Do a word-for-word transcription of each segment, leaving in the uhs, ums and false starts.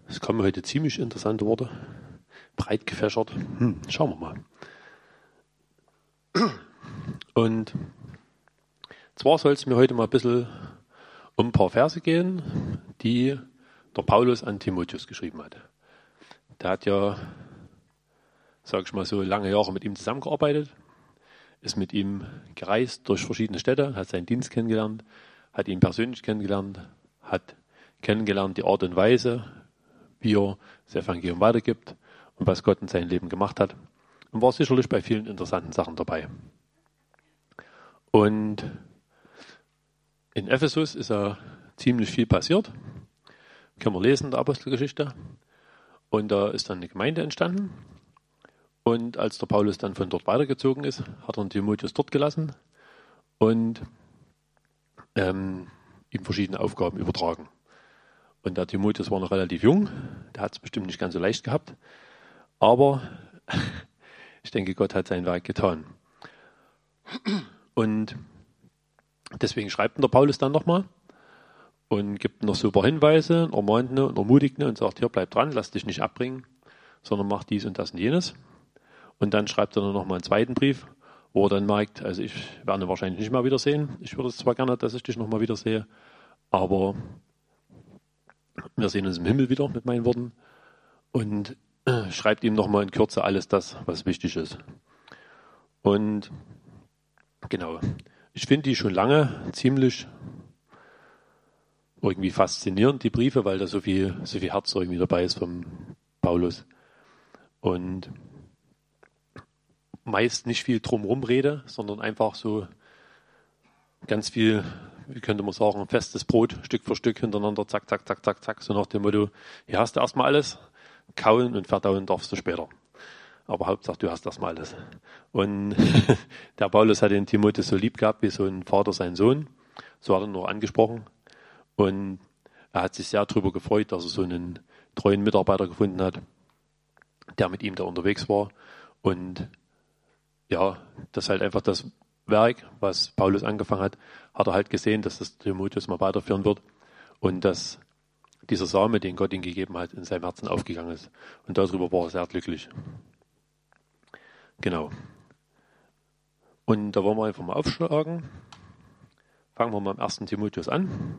Es kommen heute ziemlich interessante Worte, breit gefächert. Hm, schauen wir mal. Und zwar soll es mir heute mal ein bisschen um ein paar Verse gehen, die der Paulus an Timotheus geschrieben hat. Der hat ja, sag ich mal so, lange Jahre mit ihm zusammengearbeitet, ist mit ihm gereist durch verschiedene Städte, hat seinen Dienst kennengelernt, hat ihn persönlich kennengelernt, hat kennengelernt die Art und Weise, wie er das Evangelium weitergibt und was Gott in seinem Leben gemacht hat. Und war sicherlich bei vielen interessanten Sachen dabei. Und in Ephesus ist ja ziemlich viel passiert. Können wir lesen in der Apostelgeschichte. Und da ist dann eine Gemeinde entstanden. Und als der Paulus dann von dort weitergezogen ist, hat er den Timotheus dort gelassen und ähm, ihm verschiedene Aufgaben übertragen. Und der Timotheus war noch relativ jung, der hat es bestimmt nicht ganz so leicht gehabt, aber ich denke, Gott hat seinen Werk getan. Und deswegen schreibt der Paulus dann nochmal und gibt noch so ein paar Hinweise, ermahnt und ermutigt und sagt, hier, bleib dran, lass dich nicht abbringen, sondern mach dies und das und jenes. Und dann schreibt er noch mal einen zweiten Brief, wo er dann merkt, also ich werde ihn wahrscheinlich nicht mehr wiedersehen. Ich würde es zwar gerne, dass ich dich noch mal wiedersehe, aber wir sehen uns im Himmel wieder mit meinen Worten. Und äh, schreibt ihm noch mal in Kürze alles das, was wichtig ist. Und genau, ich finde die schon lange ziemlich irgendwie faszinierend, die Briefe, weil da so viel, so viel Herz irgendwie dabei ist vom Paulus. Und meist nicht viel drumherum rede, sondern einfach so ganz viel, wie könnte man sagen, festes Brot, Stück für Stück hintereinander, zack, zack, zack, zack, zack, so nach dem Motto, hier hast du erstmal alles, kauen und verdauen darfst du später. Aber Hauptsache, du hast erstmal alles. Und der Paulus hat den Timotheus so lieb gehabt, wie so ein Vater seinen Sohn, so hat er nur angesprochen. Und er hat sich sehr darüber gefreut, dass er so einen treuen Mitarbeiter gefunden hat, der mit ihm da unterwegs war. Und ja, das ist halt einfach das Werk, was Paulus angefangen hat, hat er halt gesehen, dass das Timotheus mal weiterführen wird und dass dieser Same, den Gott ihm gegeben hat, in seinem Herzen aufgegangen ist. Und darüber war er sehr glücklich. Genau. Und da wollen wir einfach mal aufschlagen. Fangen wir mal am ersten Timotheus an.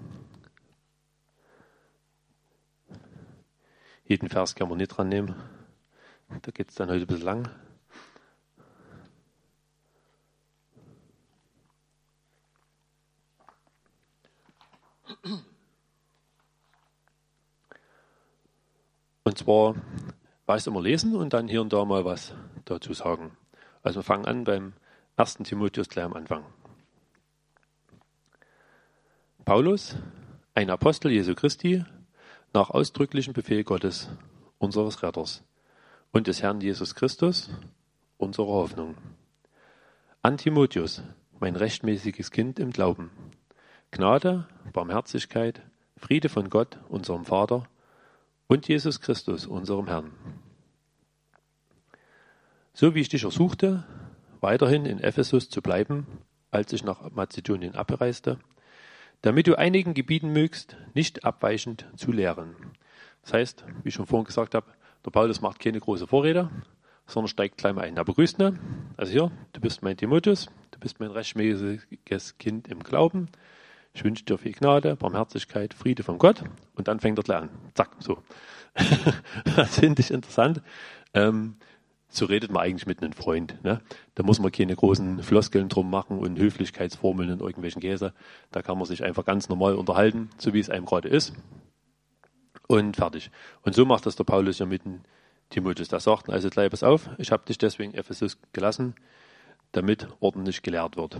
Jeden Vers kann man nicht dran nehmen. Da geht es dann heute ein bisschen lang. Und zwar war ich immer lesen und dann hier und da mal was dazu sagen. Also wir fangen an beim ersten Timotheus gleich am Anfang. Paulus, ein Apostel Jesu Christi, nach ausdrücklichem Befehl Gottes, unseres Retters, und des Herrn Jesus Christus, unsere Hoffnung. An Timotheus, mein rechtmäßiges Kind im Glauben. Gnade, Barmherzigkeit, Friede von Gott, unserem Vater, und Jesus Christus, unserem Herrn. So wie ich dich ersuchte, weiterhin in Ephesus zu bleiben, als ich nach Mazedonien abreiste, damit du einigen Gebieten mögst, nicht abweichend zu lehren. Das heißt, wie ich schon vorhin gesagt habe, der Paulus macht keine große Vorrede, sondern steigt gleich mal ein. Er begrüßt ihn. Also hier, du bist mein Timotheus, du bist mein rechtmäßiges Kind im Glauben. Ich wünsche dir viel Gnade, Barmherzigkeit, Friede von Gott. Und dann fängt er gleich an. Zack, so. Das finde ich interessant. Ähm, so redet man eigentlich mit einem Freund. Ne? Da muss man keine großen Floskeln drum machen und Höflichkeitsformeln in irgendwelchen Käse. Da kann man sich einfach ganz normal unterhalten, so wie es einem gerade ist. Und fertig. Und so macht das der Paulus ja mit dem Timotheus. Der sagt, also gleich pass auf, ich habe dich deswegen Ephesus gelassen, damit ordentlich gelehrt wird.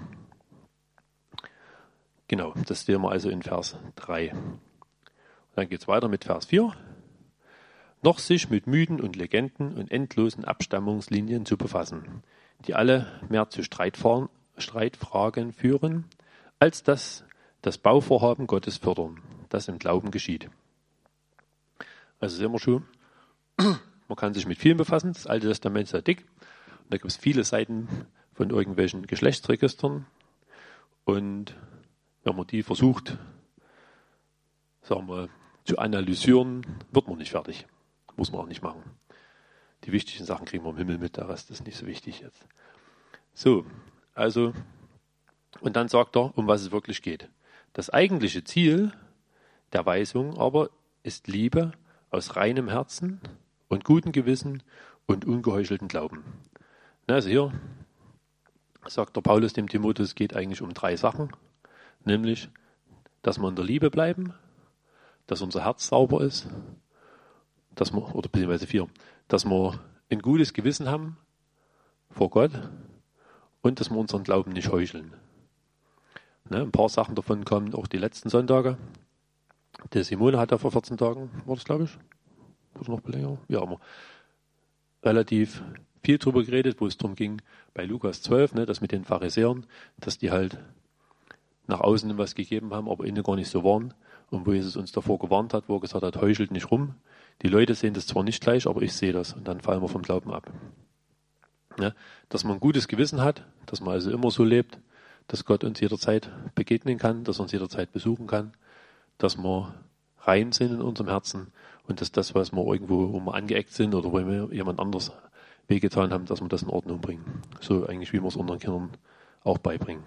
Genau, das sehen wir also in Vers drei. Und dann geht es weiter mit Vers vier. Noch sich mit Mythen und Legenden und endlosen Abstammungslinien zu befassen, die alle mehr zu Streitfragen führen, als dass das Bauvorhaben Gottes fördern, das im Glauben geschieht. Also sehen wir schon, man kann sich mit vielen befassen, das Alte Testament ist sehr dick, und da gibt es viele Seiten von irgendwelchen Geschlechtsregistern und wenn man die versucht, sagen wir, zu analysieren, wird man nicht fertig. Muss man auch nicht machen. Die wichtigen Sachen kriegen wir im Himmel mit, der Rest ist nicht so wichtig jetzt. So, also, und dann sagt er, um was es wirklich geht. Das eigentliche Ziel der Weisung aber ist Liebe aus reinem Herzen und gutem Gewissen und ungeheuchelten Glauben. Also hier sagt der Paulus dem Timotheus, es geht eigentlich um drei Sachen, nämlich, dass wir in der Liebe bleiben, dass unser Herz sauber ist, dass wir, oder beziehungsweise vier, dass wir ein gutes Gewissen haben vor Gott und dass wir unseren Glauben nicht heucheln. Ne, ein paar Sachen davon kommen auch die letzten Sonntage. Der Simone hat da vor vierzehn Tagen, war das glaube ich, oder noch länger, ja, aber relativ viel drüber geredet, wo es darum ging, bei Lukas zwölf, ne, das mit den Pharisäern, dass die halt nach außen was gegeben haben, aber innen gar nicht so waren. Und wo Jesus uns davor gewarnt hat, wo er gesagt hat, heuchelt nicht rum. Die Leute sehen das zwar nicht gleich, aber ich sehe das. Und dann fallen wir vom Glauben ab. Ja, dass man ein gutes Gewissen hat, dass man also immer so lebt, dass Gott uns jederzeit begegnen kann, dass er uns jederzeit besuchen kann, dass wir rein sind in unserem Herzen und dass das, was wir irgendwo, wo wir angeeckt sind oder wo wir jemand anders wehgetan haben, dass wir das in Ordnung bringen. So eigentlich, wie wir es unseren Kindern auch beibringen.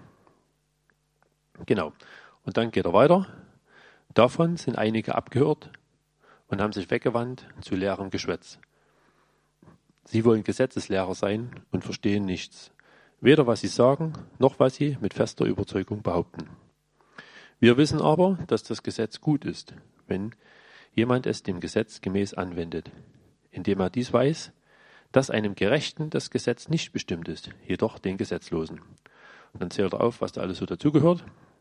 Genau. Und dann geht er weiter. Davon sind einige abgehört und haben sich weggewandt zu leerem Geschwätz. Sie wollen Gesetzeslehrer sein und verstehen nichts. Weder was sie sagen, noch was sie mit fester Überzeugung behaupten. Wir wissen aber, dass das Gesetz gut ist, wenn jemand es dem Gesetz gemäß anwendet, indem er dies weiß, dass einem Gerechten das Gesetz nicht bestimmt ist, jedoch den Gesetzlosen. Und dann zählt er auf, was da alles so dazugehört.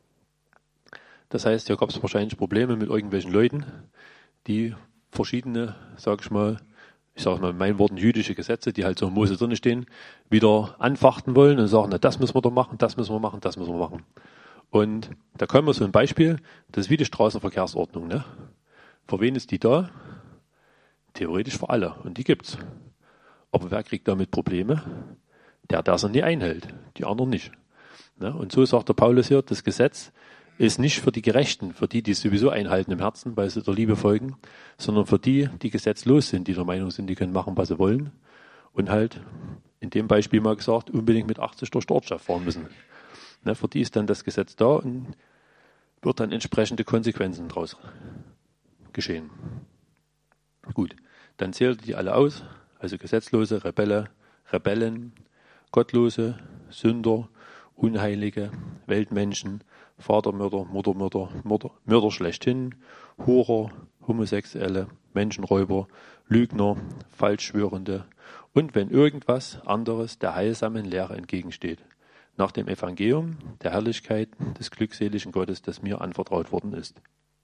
Das heißt, hier gab es wahrscheinlich Probleme mit irgendwelchen Leuten, die verschiedene, sag ich mal, ich sage mal in meinen Worten, jüdische Gesetze, die halt so in Mose drin stehen, wieder anfachten wollen und sagen, na, das müssen wir doch machen, das müssen wir machen, das müssen wir machen. Und da kommen wir so ein Beispiel, das ist wie die Straßenverkehrsordnung. Ne? Für wen ist die da? Theoretisch für alle. Und die gibt's. Aber wer kriegt damit Probleme? Der, der sie nie einhält. Die anderen nicht. Ne? Und so sagt der Paulus hier, das Gesetz ist nicht für die Gerechten, für die, die es sowieso einhalten im Herzen, weil sie der Liebe folgen, sondern für die, die gesetzlos sind, die der Meinung sind, die können machen, was sie wollen. Und halt, in dem Beispiel mal gesagt, unbedingt mit achtzig durch die Ortschaft fahren müssen. Ne, für die ist dann das Gesetz da und wird dann entsprechende Konsequenzen daraus geschehen. Gut, dann zählt die alle aus, also Gesetzlose, Rebelle, Rebellen, Gottlose, Sünder, Unheilige, Weltmenschen, Vatermörder, Muttermörder, Mörder, Mörder schlechthin, Hurer, Homosexuelle, Menschenräuber, Lügner, Falschschwörende und wenn irgendwas anderes der heilsamen Lehre entgegensteht, nach dem Evangelium der Herrlichkeit des glückseligen Gottes, das mir anvertraut worden ist.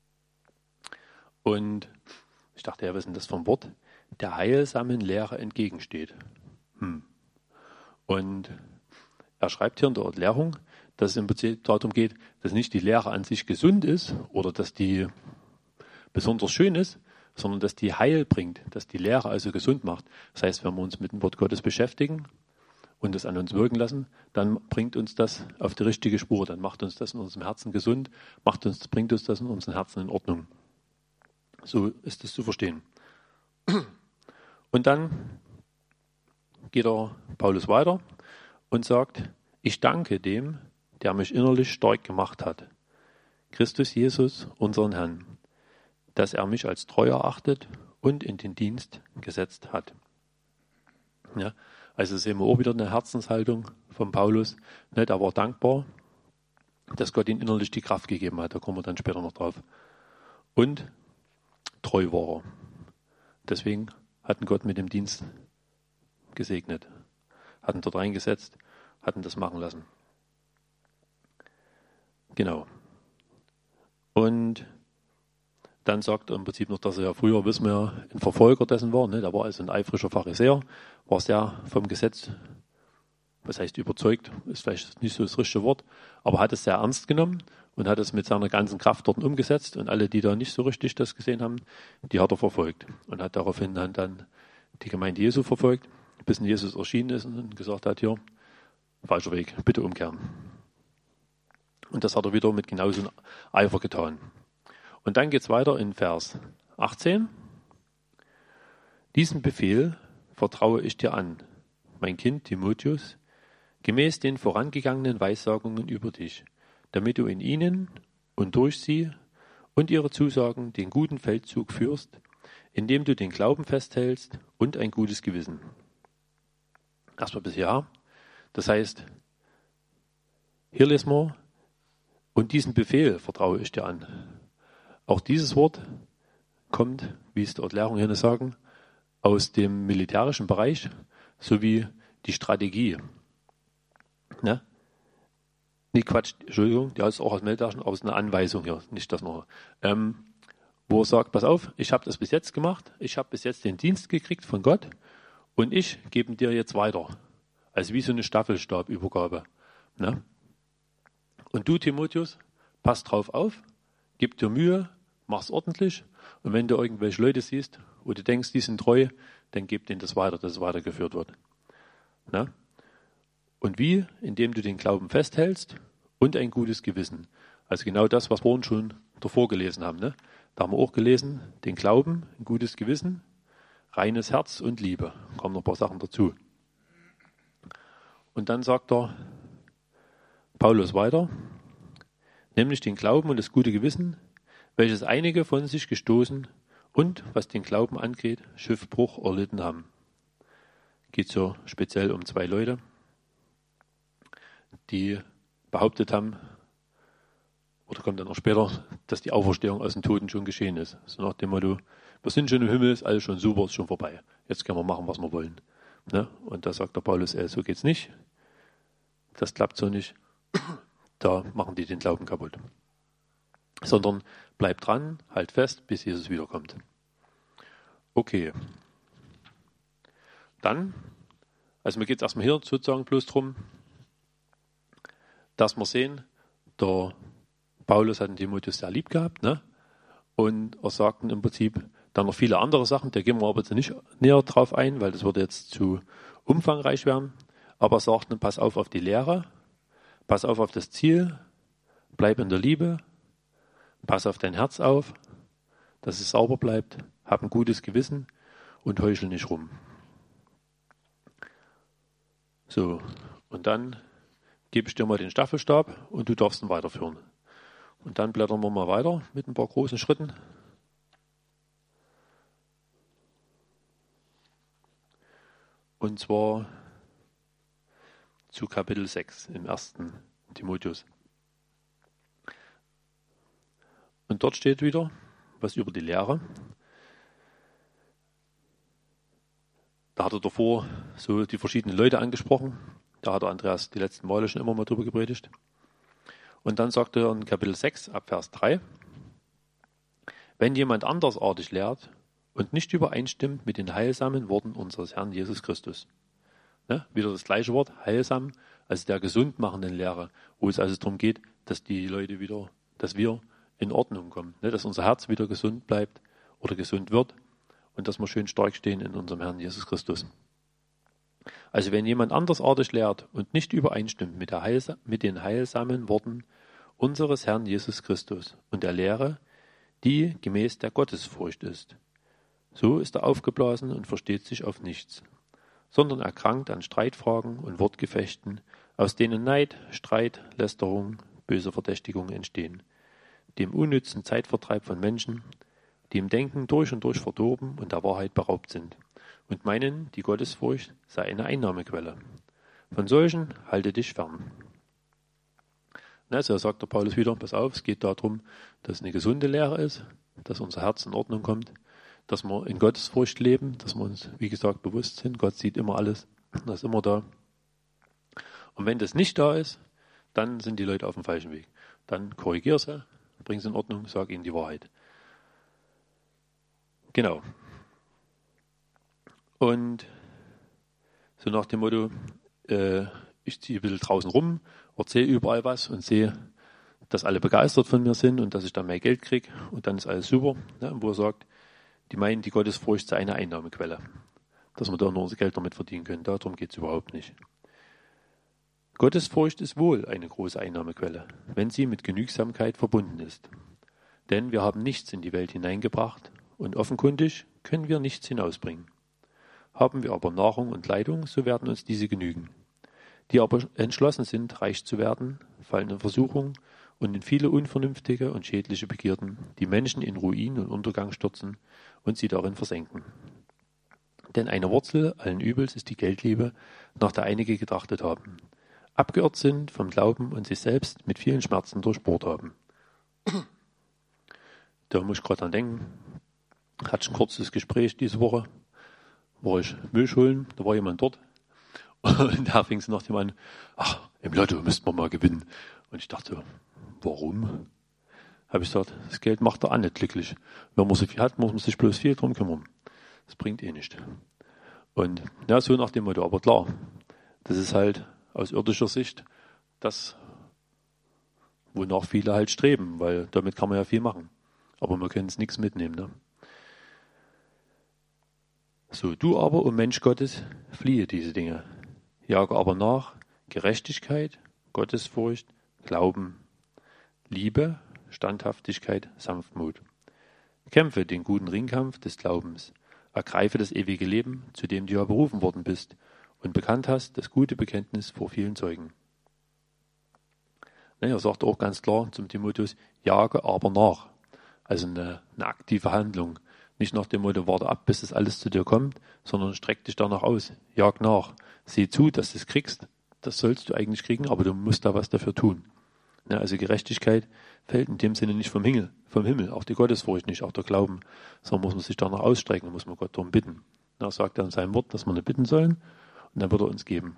Und ich dachte, ja, was ist denn das für ein Wort? Der heilsamen Lehre entgegensteht. Hm. Und er schreibt hier in der Erklärung, dass es im Prinzip darum geht, dass nicht die Lehre an sich gesund ist oder dass die besonders schön ist, sondern dass die Heil bringt, dass die Lehre also gesund macht. Das heißt, wenn wir uns mit dem Wort Gottes beschäftigen und es an uns wirken lassen, dann bringt uns das auf die richtige Spur, dann macht uns das in unserem Herzen gesund, macht uns, bringt uns das in unserem Herzen in Ordnung. So ist es zu verstehen. Und dann geht er Paulus weiter und sagt, ich danke dem, der mich innerlich stark gemacht hat, Christus Jesus, unseren Herrn, dass er mich als treu erachtet und in den Dienst gesetzt hat. Ja, also sehen wir auch wieder eine Herzenshaltung von Paulus. Ne, der war dankbar, dass Gott ihm innerlich die Kraft gegeben hat. Da kommen wir dann später noch drauf. Und treu war er. Deswegen hat ihn Gott mit dem Dienst gesegnet. Hat ihn dort reingesetzt, hat ihn das machen lassen. Genau. Und dann sagt er im Prinzip noch, dass er ja früher, wissen wir, ein Verfolger dessen war. Ne? Der war also ein eifriger Pharisäer, war sehr vom Gesetz, was heißt überzeugt, ist vielleicht nicht so das richtige Wort, aber hat es sehr ernst genommen und hat es mit seiner ganzen Kraft dort umgesetzt. Und alle, die da nicht so richtig das gesehen haben, die hat er verfolgt. Und hat daraufhin dann, dann die Gemeinde Jesu verfolgt, bis Jesus erschienen ist und gesagt hat, hier, falscher Weg, bitte umkehren. Und das hat er wieder mit genauso Eifer getan. Und dann geht es weiter in Vers achtzehn. Diesen Befehl vertraue ich dir an, mein Kind Timotheus, gemäß den vorangegangenen Weissagungen über dich, damit du in ihnen und durch sie und ihre Zusagen den guten Feldzug führst, indem du den Glauben festhältst und ein gutes Gewissen. Erstmal bis ja. Das heißt, hier lesen wir, und diesen Befehl vertraue ich dir an. Auch dieses Wort kommt, wie es die Erklärung hier sagen, aus dem militärischen Bereich sowie die Strategie. Ne? Nee, Quatsch, Entschuldigung, ja, ist auch aus dem militärischen, aus einer Anweisung hier, nicht das noch. Ähm, wo er sagt, pass auf, ich habe das bis jetzt gemacht, ich habe bis jetzt den Dienst gekriegt von Gott und ich gebe dir jetzt weiter. Also wie so eine Staffelstabübergabe. Ne? Und du, Timotheus, pass drauf auf, gib dir Mühe, mach's ordentlich und wenn du irgendwelche Leute siehst, wo du denkst, die sind treu, dann gib denen das weiter, dass es weitergeführt wird. Ne? Und wie? Indem du den Glauben festhältst und ein gutes Gewissen. Also genau das, was wir uns schon davor gelesen haben. Ne? Da haben wir auch gelesen, den Glauben, ein gutes Gewissen, reines Herz und Liebe. Kommen noch ein paar Sachen dazu. Und dann sagt er Paulus weiter, nämlich den Glauben und das gute Gewissen, welches einige von sich gestoßen und, was den Glauben angeht, Schiffbruch erlitten haben. Geht so speziell um zwei Leute, die behauptet haben, oder kommt dann noch später, dass die Auferstehung aus den Toten schon geschehen ist. So nach dem Motto, wir sind schon im Himmel, ist alles schon super, ist schon vorbei. Jetzt können wir machen, was wir wollen. Ne? Und da sagt der Paulus, ey, so geht's nicht. Das klappt so nicht. Da machen die den Glauben kaputt. Sondern bleib dran, halt fest, bis Jesus wiederkommt. Okay. Dann, also mir geht es erstmal hier sozusagen bloß drum, dass wir sehen, der Paulus hat den Timotheus sehr lieb gehabt, ne? Und er sagt im Prinzip dann noch viele andere Sachen, da gehen wir aber jetzt nicht näher drauf ein, weil das würde jetzt zu umfangreich werden. Aber er sagt, pass auf auf die Lehre, pass auf auf das Ziel, bleib in der Liebe, pass auf dein Herz auf, dass es sauber bleibt, hab ein gutes Gewissen und heuchel nicht rum. So, und dann gebe ich dir mal den Staffelstab und du darfst ihn weiterführen. Und dann blättern wir mal weiter mit ein paar großen Schritten. Und zwar zu Kapitel sechs im ersten Timotheus. Und dort steht wieder was über die Lehre. Da hat er davor so die verschiedenen Leute angesprochen. Da hat der Andreas die letzten Male schon immer mal drüber gepredigt. Und dann sagt er in Kapitel sechs ab Vers drei, wenn jemand andersartig lehrt und nicht übereinstimmt mit den heilsamen Worten unseres Herrn Jesus Christus. Ne? Wieder das gleiche Wort, heilsam, also der gesundmachenden Lehre, wo es also darum geht, dass die Leute wieder, dass wir in Ordnung kommen, ne? Dass unser Herz wieder gesund bleibt oder gesund wird und dass wir schön stark stehen in unserem Herrn Jesus Christus. Also wenn jemand andersartig lehrt und nicht übereinstimmt mit, der Heilsa- mit den heilsamen Worten unseres Herrn Jesus Christus und der Lehre, die gemäß der Gottesfurcht ist, so ist er aufgeblasen und versteht sich auf nichts, sondern erkrankt an Streitfragen und Wortgefechten, aus denen Neid, Streit, Lästerung, böse Verdächtigungen entstehen, dem unnützen Zeitvertreib von Menschen, die im Denken durch und durch verdorben und der Wahrheit beraubt sind und meinen, die Gottesfurcht sei eine Einnahmequelle. Von solchen halte dich fern. Also sagt der Paulus wieder, pass auf, es geht darum, dass eine gesunde Lehre ist, dass unser Herz in Ordnung kommt, dass wir in Gottesfurcht leben, dass wir uns, wie gesagt, bewusst sind, Gott sieht immer alles, das ist immer da. Und wenn das nicht da ist, dann sind die Leute auf dem falschen Weg. Dann korrigier sie, bring sie in Ordnung, sag ihnen die Wahrheit. Genau. Und so nach dem Motto, äh, ich ziehe ein bisschen draußen rum, erzähle überall was und sehe, dass alle begeistert von mir sind und dass ich dann mehr Geld kriege und dann ist alles super. Ne? Wo er sagt, die meinen, die Gottesfurcht sei eine Einnahmequelle, dass wir da nur unser Geld damit verdienen können. Darum geht es überhaupt nicht. Gottesfurcht ist wohl eine große Einnahmequelle, wenn sie mit Genügsamkeit verbunden ist. Denn wir haben nichts in die Welt hineingebracht und offenkundig können wir nichts hinausbringen. Haben wir aber Nahrung und Kleidung, so werden uns diese genügen. Die aber entschlossen sind, reich zu werden, fallen in Versuchung und in viele unvernünftige und schädliche Begierden, die Menschen in Ruin und Untergang stürzen und sie darin versenken. Denn eine Wurzel allen Übels ist die Geldliebe, nach der einige getrachtet haben, abgeirrt sind vom Glauben und sich selbst mit vielen Schmerzen durchbohrt haben. Da muss ich gerade dran denken, hatte ich ein kurzes Gespräch diese Woche, war ich Milch holen, da war jemand dort und da fing es nach dem an, ach, im Lotto müssten wir mal gewinnen. Und ich dachte, warum? Habe ich gesagt, das Geld macht der auch nicht glücklich. Wenn man so viel hat, muss man sich bloß viel drum kümmern. Das bringt eh nichts. Und ja, so nach dem Motto, aber klar, das ist halt aus irdischer Sicht das, wonach viele halt streben, weil damit kann man ja viel machen. Aber man kann es nichts mitnehmen. Ne? So, du aber, o Mensch Gottes, fliehe diese Dinge. Jage aber nach Gerechtigkeit, Gottesfurcht, Glauben, Liebe, Standhaftigkeit, Sanftmut. Kämpfe den guten Ringkampf des Glaubens. Ergreife das ewige Leben, zu dem du ja berufen worden bist und bekannt hast, das gute Bekenntnis vor vielen Zeugen. Ne, er sagt auch ganz klar zum Timotheus, jage aber nach. Also eine, eine aktive Handlung. Nicht nach dem Motto, warte ab, bis das alles zu dir kommt, sondern streck dich danach aus. Jag nach. Sieh zu, dass du es kriegst. Das sollst du eigentlich kriegen, aber du musst da was dafür tun. Ne, also Gerechtigkeit fällt in dem Sinne nicht vom Himmel, vom Himmel, auch die Gottesfurcht nicht, auch der Glauben, sondern muss man sich danach ausstrecken, muss man Gott darum bitten. Er sagt er in seinem Wort, dass wir nicht bitten sollen und dann wird er uns geben.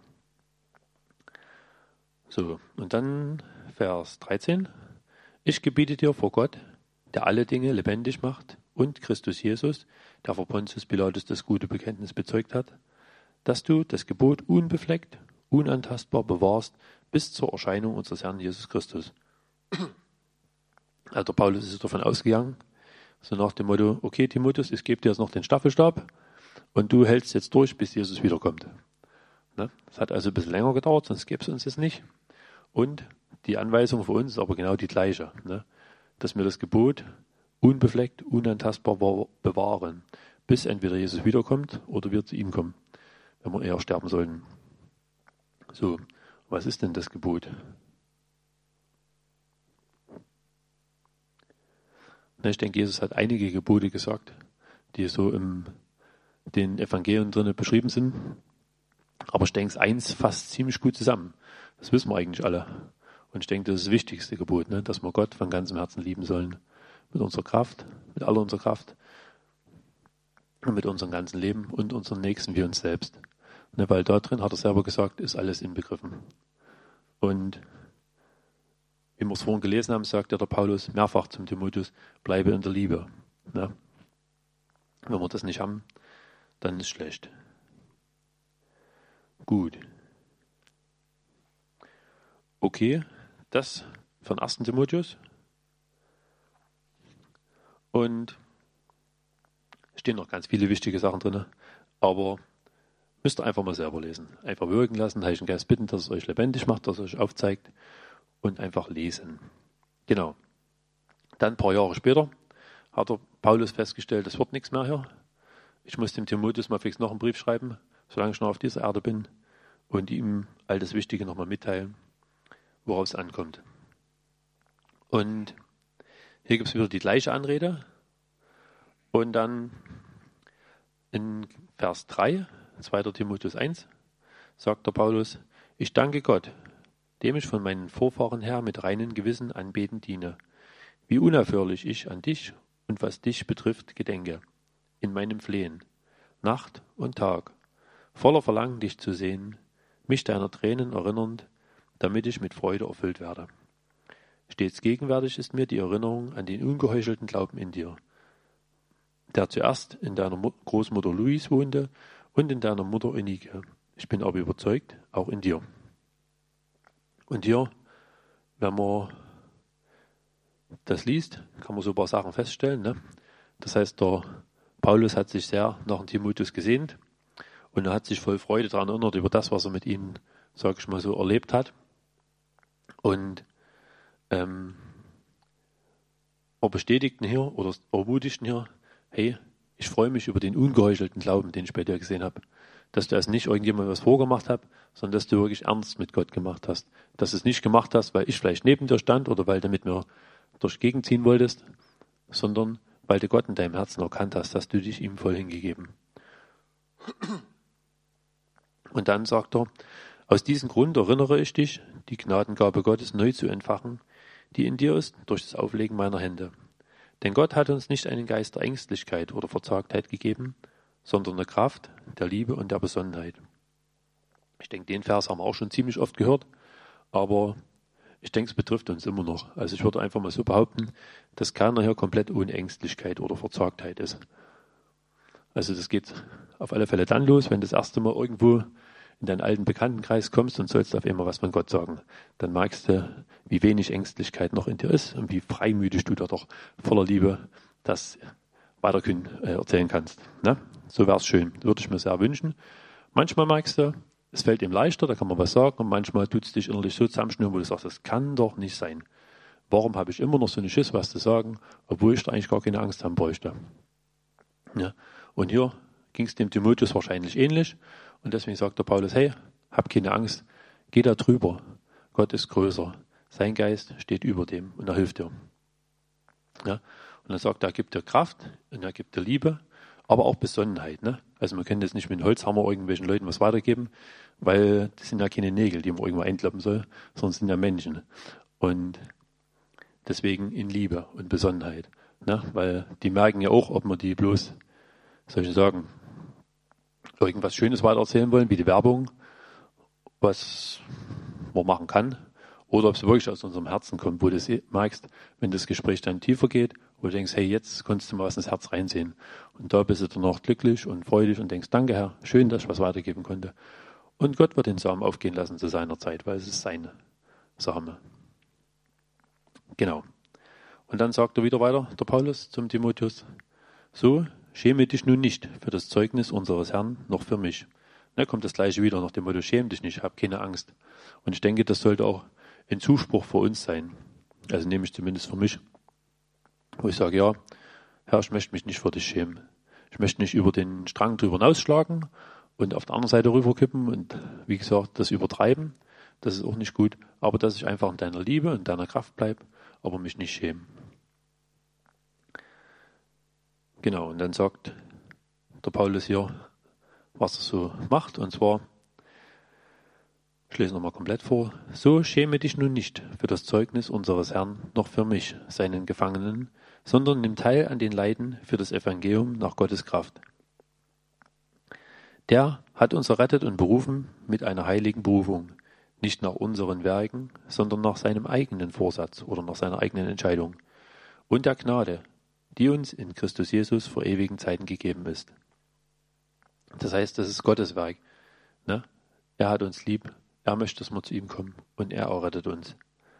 So, und dann Vers dreizehn. Ich gebiete dir vor Gott, der alle Dinge lebendig macht, und Christus Jesus, der vor Pontius Pilatus das gute Bekenntnis bezeugt hat, dass du das Gebot unbefleckt, unantastbar bewahrst bis zur Erscheinung unseres Herrn Jesus Christus. Also der Paulus ist davon ausgegangen, so nach dem Motto, okay Timotheus, ich gebe dir jetzt noch den Staffelstab und du hältst jetzt durch, bis Jesus wiederkommt. Ne? Das hat also ein bisschen länger gedauert, sonst gäbe es uns das nicht. Und die Anweisung für uns ist aber genau die gleiche, ne? Dass wir das Gebot unbefleckt, unantastbar bewahren, bis entweder Jesus wiederkommt oder wir zu ihm kommen, wenn wir eher sterben sollten. So, was ist denn das Gebot? Ich denke, Jesus hat einige Gebote gesagt, die so in den Evangelien drin beschrieben sind. Aber ich denke, eins fasst ziemlich gut zusammen. Das wissen wir eigentlich alle. Und ich denke, das ist das wichtigste Gebot, ne? Dass wir Gott von ganzem Herzen lieben sollen. Mit unserer Kraft, mit aller unserer Kraft. Und mit unserem ganzen Leben und unseren Nächsten wie uns selbst. Ne? Weil da drin, hat er selber gesagt, ist alles inbegriffen. Und wie wir es vorhin gelesen haben, sagt ja der Paulus mehrfach zum Timotheus, bleibe in der Liebe. Ne? Wenn wir das nicht haben, dann ist es schlecht. Gut. Okay, das von ersten Timotheus. Und stehen noch ganz viele wichtige Sachen drin, aber müsst ihr einfach mal selber lesen. Einfach wirken lassen, Heiligen Geist bitten, dass es euch lebendig macht, dass es euch aufzeigt und einfach lesen. Genau. Dann ein paar Jahre später hat der Paulus festgestellt, es wird nichts mehr hier. Ich muss dem Timotheus mal fix noch einen Brief schreiben, solange ich noch auf dieser Erde bin und ihm all das Wichtige nochmal mitteilen, worauf es ankommt. Und hier gibt es wieder die gleiche Anrede. Und dann in Vers drei, zweiter Timotheus eins, sagt der Paulus, ich danke Gott, dem ich von meinen Vorfahren her mit reinem Gewissen anbeten diene, wie unaufhörlich ich an dich und was dich betrifft gedenke, in meinem Flehen, Nacht und Tag, voller Verlangen dich zu sehen, mich deiner Tränen erinnernd, damit ich mit Freude erfüllt werde. Stets gegenwärtig ist mir die Erinnerung an den ungeheuchelten Glauben in dir, der zuerst in deiner Großmutter Louise wohnte und in deiner Mutter Enike. Ich bin aber überzeugt, auch in dir. Und hier, wenn man das liest, kann man so ein paar Sachen feststellen. Ne? Das heißt, der Paulus hat sich sehr nach dem Timotheus gesehnt und er hat sich voll Freude daran erinnert über das, was er mit ihnen, sage ich mal so, erlebt hat. Und ähm, er bestätigten hier oder ermutigten hier, hey, ich freue mich über den ungeheuchelten Glauben, den ich bei dir gesehen habe. Dass du also nicht irgendjemand was vorgemacht hast, sondern dass du wirklich ernst mit Gott gemacht hast. Dass du es nicht gemacht hast, weil ich vielleicht neben dir stand oder weil du mit mir durch die Gegend ziehen wolltest, sondern weil du Gott in deinem Herzen erkannt hast, hast du dich ihm voll hingegeben. Und dann sagt er, aus diesem Grund erinnere ich dich, die Gnadengabe Gottes neu zu entfachen, die in dir ist, durch das Auflegen meiner Hände. Denn Gott hat uns nicht einen Geist der Ängstlichkeit oder Verzagtheit gegeben, sondern der Kraft, der Liebe und der Besonnenheit. Ich denke, den Vers haben wir auch schon ziemlich oft gehört, aber ich denke, es betrifft uns immer noch. Also ich würde einfach mal so behaupten, dass keiner hier komplett ohne Ängstlichkeit oder Verzagtheit ist. Also das geht auf alle Fälle dann los, wenn du das erste Mal irgendwo in deinen alten Bekanntenkreis kommst und sollst auf einmal was von Gott sagen. Dann merkst du, wie wenig Ängstlichkeit noch in dir ist und wie freimütig du da doch voller Liebe das weiter äh, erzählen kannst. Ne? So wäre es schön, würde ich mir sehr wünschen. Manchmal merkst du, es fällt ihm leichter, da kann man was sagen und manchmal tut es dich innerlich so zusammenschnüren, wo du sagst, das kann doch nicht sein. Warum habe ich immer noch so eine Schiss, was zu sagen, obwohl ich da eigentlich gar keine Angst haben bräuchte. Ja? Und hier ging es dem Timotheus wahrscheinlich ähnlich. Und deswegen sagt der Paulus, hey, hab keine Angst, geh da drüber. Gott ist größer. Sein Geist steht über dem und er hilft dir. Ja? Und dann sagt er, er gibt dir Kraft und er gibt dir Liebe, aber auch Besonnenheit. Ne? Also man kann jetzt nicht mit dem Holzhammer irgendwelchen Leuten was weitergeben, weil das sind ja keine Nägel, die man irgendwo einklappen soll, sondern sind ja Menschen. Und deswegen in Liebe und Besonnenheit. Ne? Weil die merken ja auch, ob man die bloß, soll ich sagen, irgendwas Schönes weitererzählen wollen, wie die Werbung, was man machen kann, oder ob es wirklich aus unserem Herzen kommt, wo du es merkst, wenn das Gespräch dann tiefer geht, wo du denkst, hey, jetzt konntest du mal was ins Herz reinsehen. Und da bist du dann auch glücklich und freudig und denkst, danke Herr, schön, dass ich was weitergeben konnte. Und Gott wird den Samen aufgehen lassen zu seiner Zeit, weil es ist seine Same. Genau. Und dann sagt er wieder weiter, der Paulus zum Timotheus, so, schäme dich nun nicht für das Zeugnis unseres Herrn, noch für mich. Da kommt das Gleiche wieder nach dem Motto, schäme dich nicht, hab keine Angst. Und ich denke, das sollte auch ein Zuspruch für uns sein. Also nehme ich zumindest für mich, wo ich sage, ja, Herr, ich möchte mich nicht für dich schämen. Ich möchte nicht über den Strang drüber hinausschlagen und auf der anderen Seite rüberkippen und, wie gesagt, das übertreiben. Das ist auch nicht gut. Aber dass ich einfach in deiner Liebe und deiner Kraft bleibe, aber mich nicht schäme. Genau, und dann sagt der Paulus hier, was er so macht, und zwar, ich lese nochmal komplett vor, so schäme dich nun nicht für das Zeugnis unseres Herrn, noch für mich, seinen Gefangenen, sondern nimm teil an den Leiden für das Evangelium nach Gottes Kraft. Der hat uns errettet und berufen mit einer heiligen Berufung, nicht nach unseren Werken, sondern nach seinem eigenen Vorsatz oder nach seiner eigenen Entscheidung und der Gnade, die uns in Christus Jesus vor ewigen Zeiten gegeben ist. Das heißt, das ist Gottes Werk. Ne? Er hat uns lieb, er möchte, dass wir zu ihm kommen und er errettet uns.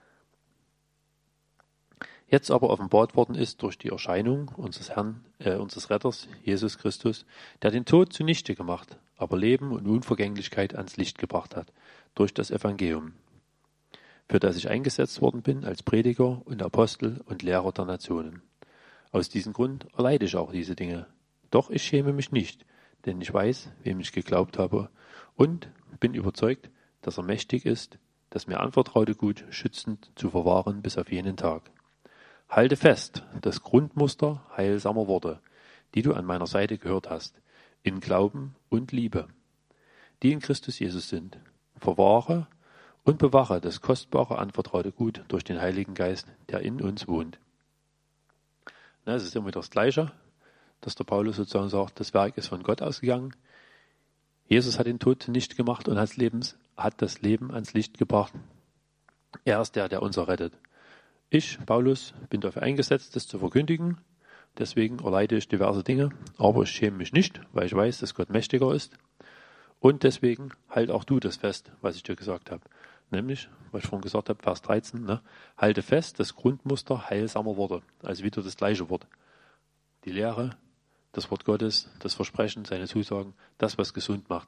Jetzt aber offenbart worden ist durch die Erscheinung unseres Herrn, äh, unseres Retters, Jesus Christus, der den Tod zunichte gemacht, aber Leben und Unvergänglichkeit ans Licht gebracht hat, durch das Evangelium, für das ich eingesetzt worden bin als Prediger und Apostel und Lehrer der Nationen. Aus diesem Grund erleide ich auch diese Dinge. Doch ich schäme mich nicht, denn ich weiß, wem ich geglaubt habe und bin überzeugt, dass er mächtig ist, das mir anvertraute Gut schützend zu verwahren bis auf jenen Tag. Halte fest das Grundmuster heilsamer Worte, die du an meiner Seite gehört hast, in Glauben und Liebe, die in Christus Jesus sind. Verwahre und bewache das kostbare anvertraute Gut durch den Heiligen Geist, der in uns wohnt. Na, es ist immer wieder das Gleiche, dass der Paulus sozusagen sagt, das Werk ist von Gott ausgegangen. Jesus hat den Tod nicht gemacht und hat, Lebens, hat das Leben ans Licht gebracht. Er ist der, der uns errettet. Ich, Paulus, bin dafür eingesetzt, das zu verkündigen. Deswegen erleide ich diverse Dinge, aber ich schäme mich nicht, weil ich weiß, dass Gott mächtiger ist. Und deswegen halt auch du das fest, was ich dir gesagt habe. Nämlich, was ich vorhin gesagt habe, Vers dreizehn, ne? Halte fest das Grundmuster heilsamer Worte. Also wieder das gleiche Wort. Die Lehre, das Wort Gottes, das Versprechen, seine Zusagen, das, was gesund macht.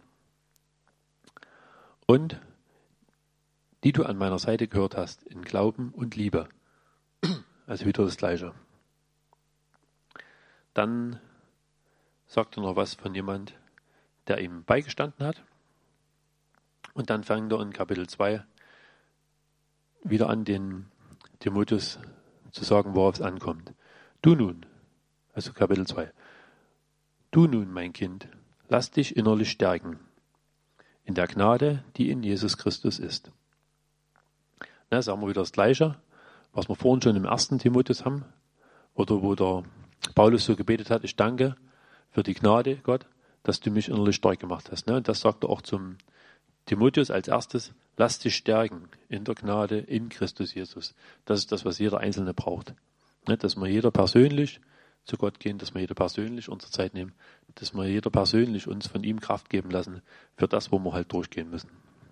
Und die du an meiner Seite gehört hast, in Glauben und Liebe. Also wieder das Gleiche. Dann sagt er noch was von jemand, der ihm beigestanden hat. Und dann fängt er in Kapitel zwei wieder an, den Timotheus zu sagen, worauf es ankommt. Du nun, also Kapitel zwei, du nun, mein Kind, lass dich innerlich stärken in der Gnade, die in Jesus Christus ist. Na, sagen wir wieder das Gleiche, was wir vorhin schon im ersten Timotheus haben, oder wo der Paulus so gebetet hat, ich danke für die Gnade, Gott, dass du mich innerlich stark gemacht hast. Ne? Und das sagt er auch zum Timotheus als erstes, lass dich stärken in der Gnade in Christus Jesus. Das ist das, was jeder Einzelne braucht. Ne? Dass wir jeder persönlich zu Gott gehen, dass wir jeder persönlich unsere Zeit nehmen, dass wir jeder persönlich uns von ihm Kraft geben lassen für das, wo wir halt durchgehen müssen.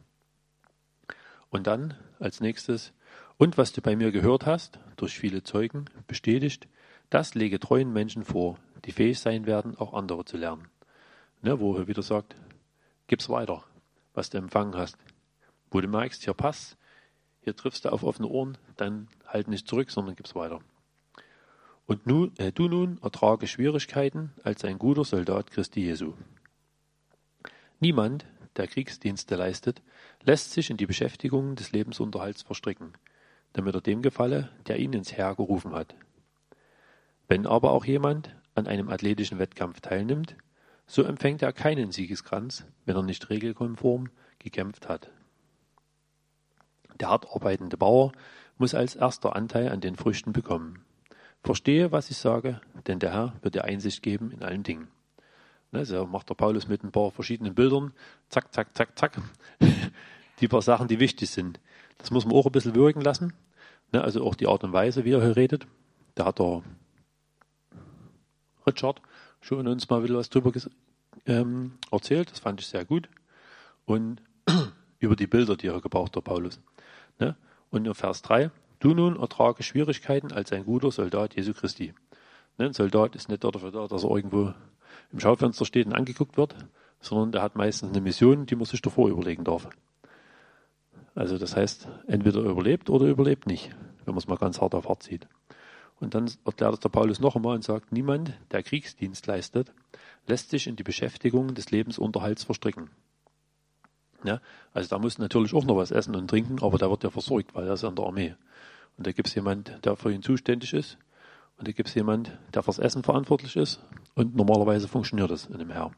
Und dann als nächstes, und was du bei mir gehört hast, durch viele Zeugen bestätigt, das lege treuen Menschen vor, die fähig sein werden, auch andere zu lernen. Ne, wo er wieder sagt, gib's weiter, was du empfangen hast. Wo du merkst, hier passt, hier triffst du auf offene Ohren, dann halt nicht zurück, sondern gib's weiter. Und nun, äh, du nun ertrage Schwierigkeiten als ein guter Soldat Christi Jesu. Niemand, der Kriegsdienste leistet, lässt sich in die Beschäftigung des Lebensunterhalts verstricken, damit er dem gefalle, der ihn ins Heer gerufen hat. Wenn aber auch jemand an einem athletischen Wettkampf teilnimmt, so empfängt er keinen Siegeskranz, wenn er nicht regelkonform gekämpft hat. Der hart arbeitende Bauer muss als erster Anteil an den Früchten bekommen. Verstehe, was ich sage, denn der Herr wird dir Einsicht geben in allen Dingen. Ne, so macht der Paulus mit ein paar verschiedenen Bildern, zack, zack, zack, zack, die paar Sachen, die wichtig sind. Das muss man auch ein bisschen wirken lassen, ne, also auch die Art und Weise, wie er hier redet. Da hat der Richard schon uns mal wieder was drüber ähm, erzählt, das fand ich sehr gut. Und über die Bilder, die er gebraucht hat, der Paulus. Ne? Und in Vers drei, du nun ertrage Schwierigkeiten als ein guter Soldat Jesu Christi. Ne? Ein Soldat ist nicht dafür da, dass er irgendwo im Schaufenster steht und angeguckt wird, sondern der hat meistens eine Mission, die man sich davor überlegen darf. Also das heißt, entweder überlebt oder überlebt nicht, wenn man es mal ganz hart auf hart sieht. Und dann erklärt es der Paulus noch einmal und sagt, niemand, der Kriegsdienst leistet, lässt sich in die Beschäftigung des Lebensunterhalts verstricken. Ja, also da muss natürlich auch noch was essen und trinken, aber der wird ja versorgt, weil er ist in der Armee. Und da gibt es jemand, der für ihn zuständig ist, und da gibt es jemand, der fürs Essen verantwortlich ist, und normalerweise funktioniert das in einem Heer.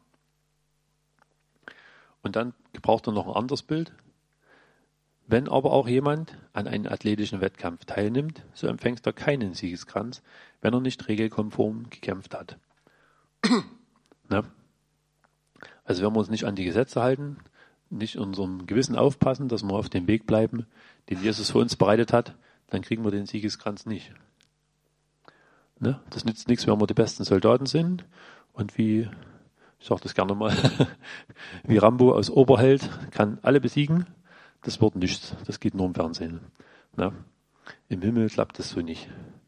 Und dann gebraucht er noch ein anderes Bild. Wenn aber auch jemand an einem athletischen Wettkampf teilnimmt, so empfängt er keinen Siegeskranz, wenn er nicht regelkonform gekämpft hat. Ne? Also wenn wir uns nicht an die Gesetze halten, nicht unserem Gewissen aufpassen, dass wir auf dem Weg bleiben, den Jesus für uns bereitet hat, dann kriegen wir den Siegeskranz nicht. Ne? Das nützt nichts, wenn wir die besten Soldaten sind und wie, ich sage das gerne mal, wie Rambo aus Oberheld kann alle besiegen. Das wird nichts, das geht nur im Fernsehen. Ne? Im Himmel klappt das so nicht.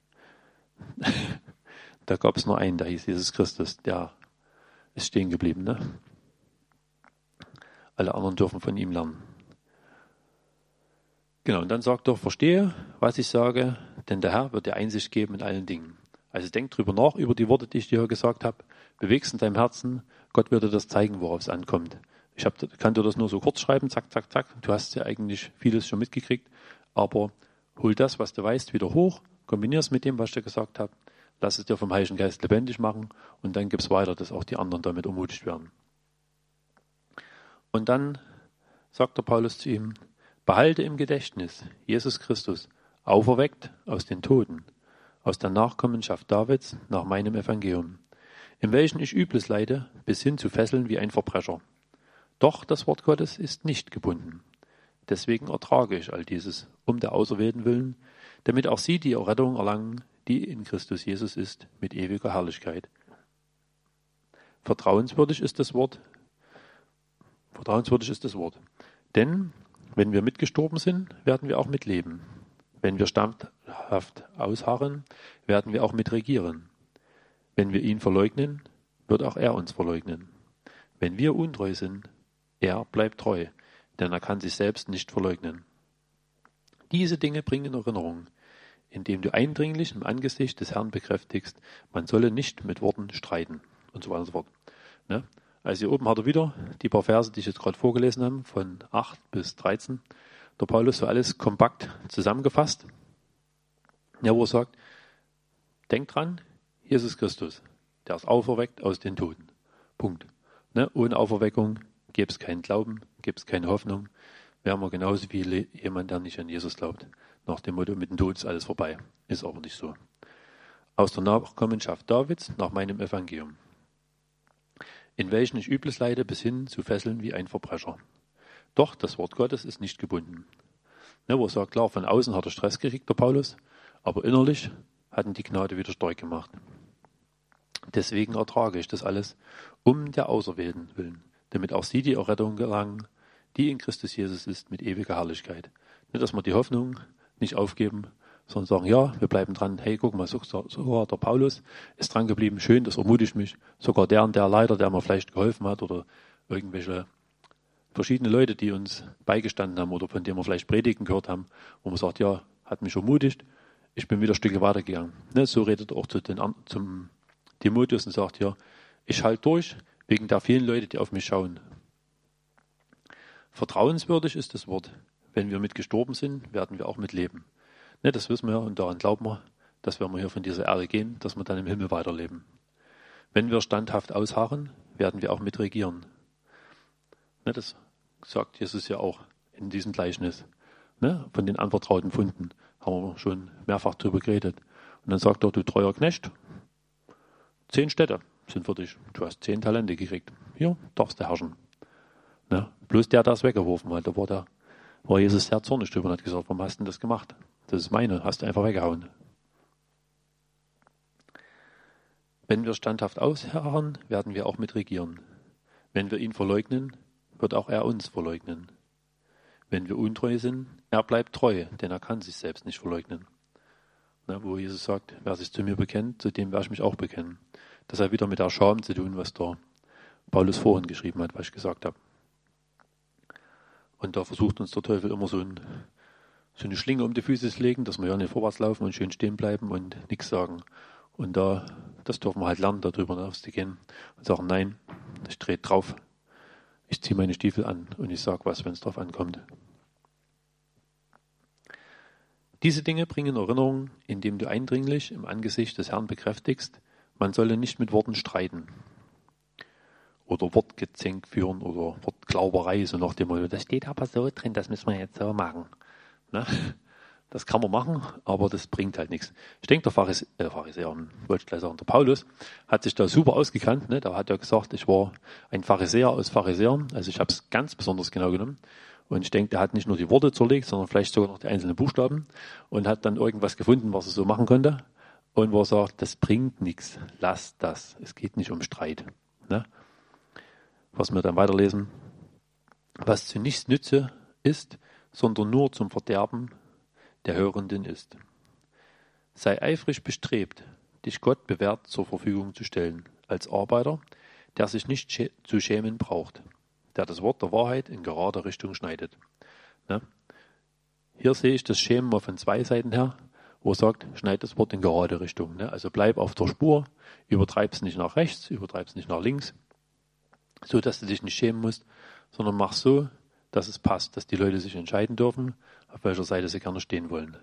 Da gab es nur einen, der hieß Jesus Christus, der ist stehen geblieben. Ne? Alle anderen dürfen von ihm lernen. Genau, und dann sagt er, verstehe, was ich sage, denn der Herr wird dir Einsicht geben in allen Dingen. Also denk drüber nach, über die Worte, die ich dir gesagt habe, bewegst in deinem Herzen, Gott wird dir das zeigen, worauf es ankommt. Ich hab, kann dir das nur so kurz schreiben, zack, zack, zack, du hast ja eigentlich vieles schon mitgekriegt, aber hol das, was du weißt, wieder hoch, kombinier es mit dem, was ich dir gesagt habe, lass es dir vom Heiligen Geist lebendig machen und dann gib's weiter, dass auch die anderen damit ermutigt werden. Und dann sagt der Paulus zu ihm, behalte im Gedächtnis Jesus Christus, auferweckt aus den Toten, aus der Nachkommenschaft Davids nach meinem Evangelium, in welchen ich Übles leide, bis hin zu Fesseln wie ein Verbrecher. Doch das Wort Gottes ist nicht gebunden. Deswegen ertrage ich all dieses, um der Auserwählten willen, damit auch sie die Errettung erlangen, die in Christus Jesus ist, mit ewiger Herrlichkeit. Vertrauenswürdig ist das Wort, vertrauenswürdig ist das Wort. Denn wenn wir mitgestorben sind, werden wir auch mitleben. Wenn wir standhaft ausharren, werden wir auch mitregieren. Wenn wir ihn verleugnen, wird auch er uns verleugnen. Wenn wir untreu sind, er bleibt treu, denn er kann sich selbst nicht verleugnen. Diese Dinge bringen in Erinnerung, indem du eindringlich im Angesicht des Herrn bekräftigst, man solle nicht mit Worten streiten und so weiter und so fort. Ne? Also hier oben hat er wieder die paar Verse, die ich jetzt gerade vorgelesen habe, von acht bis dreizehn. Der Paulus so alles kompakt zusammengefasst, ja, wo er sagt, denk dran, Jesus Christus, der ist auferweckt aus den Toten. Punkt. Ne? Ohne Auferweckung gäbe es keinen Glauben, gäbe es keine Hoffnung, wären wir genauso wie jemand, der nicht an Jesus glaubt. Nach dem Motto, mit dem Tod ist alles vorbei. Ist aber nicht so. Aus der Nachkommenschaft Davids nach meinem Evangelium, in welchen ich Übles leide bis hin zu Fesseln wie ein Verbrecher. Doch das Wort Gottes ist nicht gebunden. Ne, wo er sagt, klar, von außen hat er Stress gekriegt, der Paulus, aber innerlich hat ihn die Gnade wieder stark gemacht. Deswegen ertrage ich das alles, um der Auserwählten willen, damit auch sie die Errettung gelangen, die in Christus Jesus ist, mit ewiger Herrlichkeit. Nicht, dass wir die Hoffnung nicht aufgeben, sondern sagen, ja, wir bleiben dran. Hey, guck mal, sogar der Paulus ist dran geblieben. Schön, das ermutigt mich. Sogar der und der Leiter, der mir vielleicht geholfen hat oder irgendwelche verschiedene Leute, die uns beigestanden haben oder von denen wir vielleicht Predigen gehört haben, wo man sagt, ja, hat mich ermutigt. Ich bin wieder ein Stück weitergegangen. Ne, so redet er auch zu den, zum Timotheus und sagt, ja, ich halte durch wegen der vielen Leute, die auf mich schauen. Vertrauenswürdig ist das Wort. Wenn wir mit gestorben sind, werden wir auch mit leben. Ne, das wissen wir und daran glauben wir, dass wenn wir hier von dieser Erde gehen, dass wir dann im Himmel weiterleben. Wenn wir standhaft ausharren, werden wir auch mitregieren. Ne, das sagt Jesus ja auch in diesem Gleichnis. Ne, von den anvertrauten Funden haben wir schon mehrfach drüber geredet. Und dann sagt er, du treuer Knecht, zehn Städte sind für dich. Du hast zehn Talente gekriegt. Hier darfst du herrschen. Ne, bloß der, der es weggeworfen hat, da war, der, war Jesus sehr zornig drüber und hat gesagt, warum hast du denn das gemacht? Das ist meine, hast du einfach weggehauen. Wenn wir standhaft ausharren, werden wir auch mitregieren. Wenn wir ihn verleugnen, wird auch er uns verleugnen. Wenn wir untreu sind, er bleibt treu, denn er kann sich selbst nicht verleugnen. Na, wo Jesus sagt, wer sich zu mir bekennt, zu dem werde ich mich auch bekennen. Das hat wieder mit der Scham zu tun, was der Paulus vorhin geschrieben hat, was ich gesagt habe. Und da versucht uns der Teufel immer so, ein, so eine Schlinge um die Füße zu legen, dass wir ja nicht vorwärts laufen und schön stehen bleiben und nichts sagen. Und da, das dürfen wir halt lernen, darüber hinauszugehen und sagen, nein, ich drehe drauf, ich ziehe meine Stiefel an und ich sage was, wenn es drauf ankommt. Diese Dinge bringen Erinnerung, indem du eindringlich im Angesicht des Herrn bekräftigst, man solle nicht mit Worten streiten oder Wortgezänk führen oder Wortglauberei, so nach dem Motto, das steht aber so drin, das müssen wir jetzt so machen. Ne? Das kann man machen, aber das bringt halt nichts. Ich denke, der Pharise- äh, Pharisäer, wollte ich gleich sagen, der Paulus hat sich da super ausgekannt. Ne? Da hat er gesagt, ich war ein Pharisäer aus Pharisäern, also ich habe es ganz besonders genau genommen. Und ich denke, der hat nicht nur die Worte zerlegt, sondern vielleicht sogar noch die einzelnen Buchstaben und hat dann irgendwas gefunden, was er so machen konnte. Und wo er sagt, das bringt nichts, lass das. Es geht nicht um Streit. Ne? Was wir dann weiterlesen. Was zu nichts Nütze ist, sondern nur zum Verderben der Hörenden ist. Sei eifrig bestrebt, dich Gott bewährt zur Verfügung zu stellen, als Arbeiter, der sich nicht schä- zu schämen braucht, der das Wort der Wahrheit in gerader Richtung schneidet. Ne? Hier sehe ich das Schämen mal von zwei Seiten her, wo er sagt, schneid das Wort in gerade Richtung. Ne? Also bleib auf der Spur, übertreib es nicht nach rechts, übertreib es nicht nach links, so dass du dich nicht schämen musst, sondern mach so, dass es passt, dass die Leute sich entscheiden dürfen, auf welcher Seite sie gerne stehen wollen.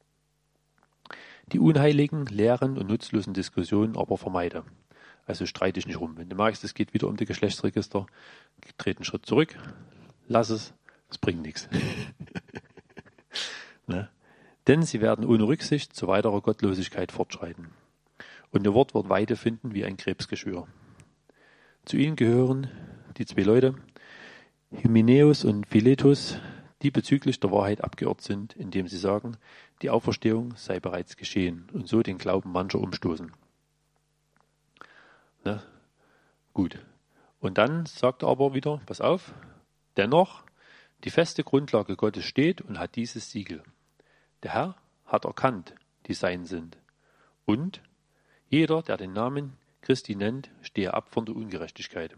Die unheiligen, leeren und nutzlosen Diskussionen aber vermeide. Also streite dich nicht rum. Wenn du merkst, es geht wieder um die Geschlechtsregister, trete einen Schritt zurück, lass es, es bringt nichts. Ne? Denn sie werden ohne Rücksicht zu weiterer Gottlosigkeit fortschreiten. Und ihr Wort wird Weide finden wie ein Krebsgeschwür. Zu ihnen gehören die zwei Leute, Hymenäus und Philetus, die bezüglich der Wahrheit abgeirrt sind, indem sie sagen, die Auferstehung sei bereits geschehen und so den Glauben mancher umstoßen. Ne? Gut. Und dann sagt er aber wieder, pass auf, dennoch, die feste Grundlage Gottes steht und hat dieses Siegel. Der Herr hat erkannt, die sein sind. Und jeder, der den Namen Christi nennt, stehe ab von der Ungerechtigkeit.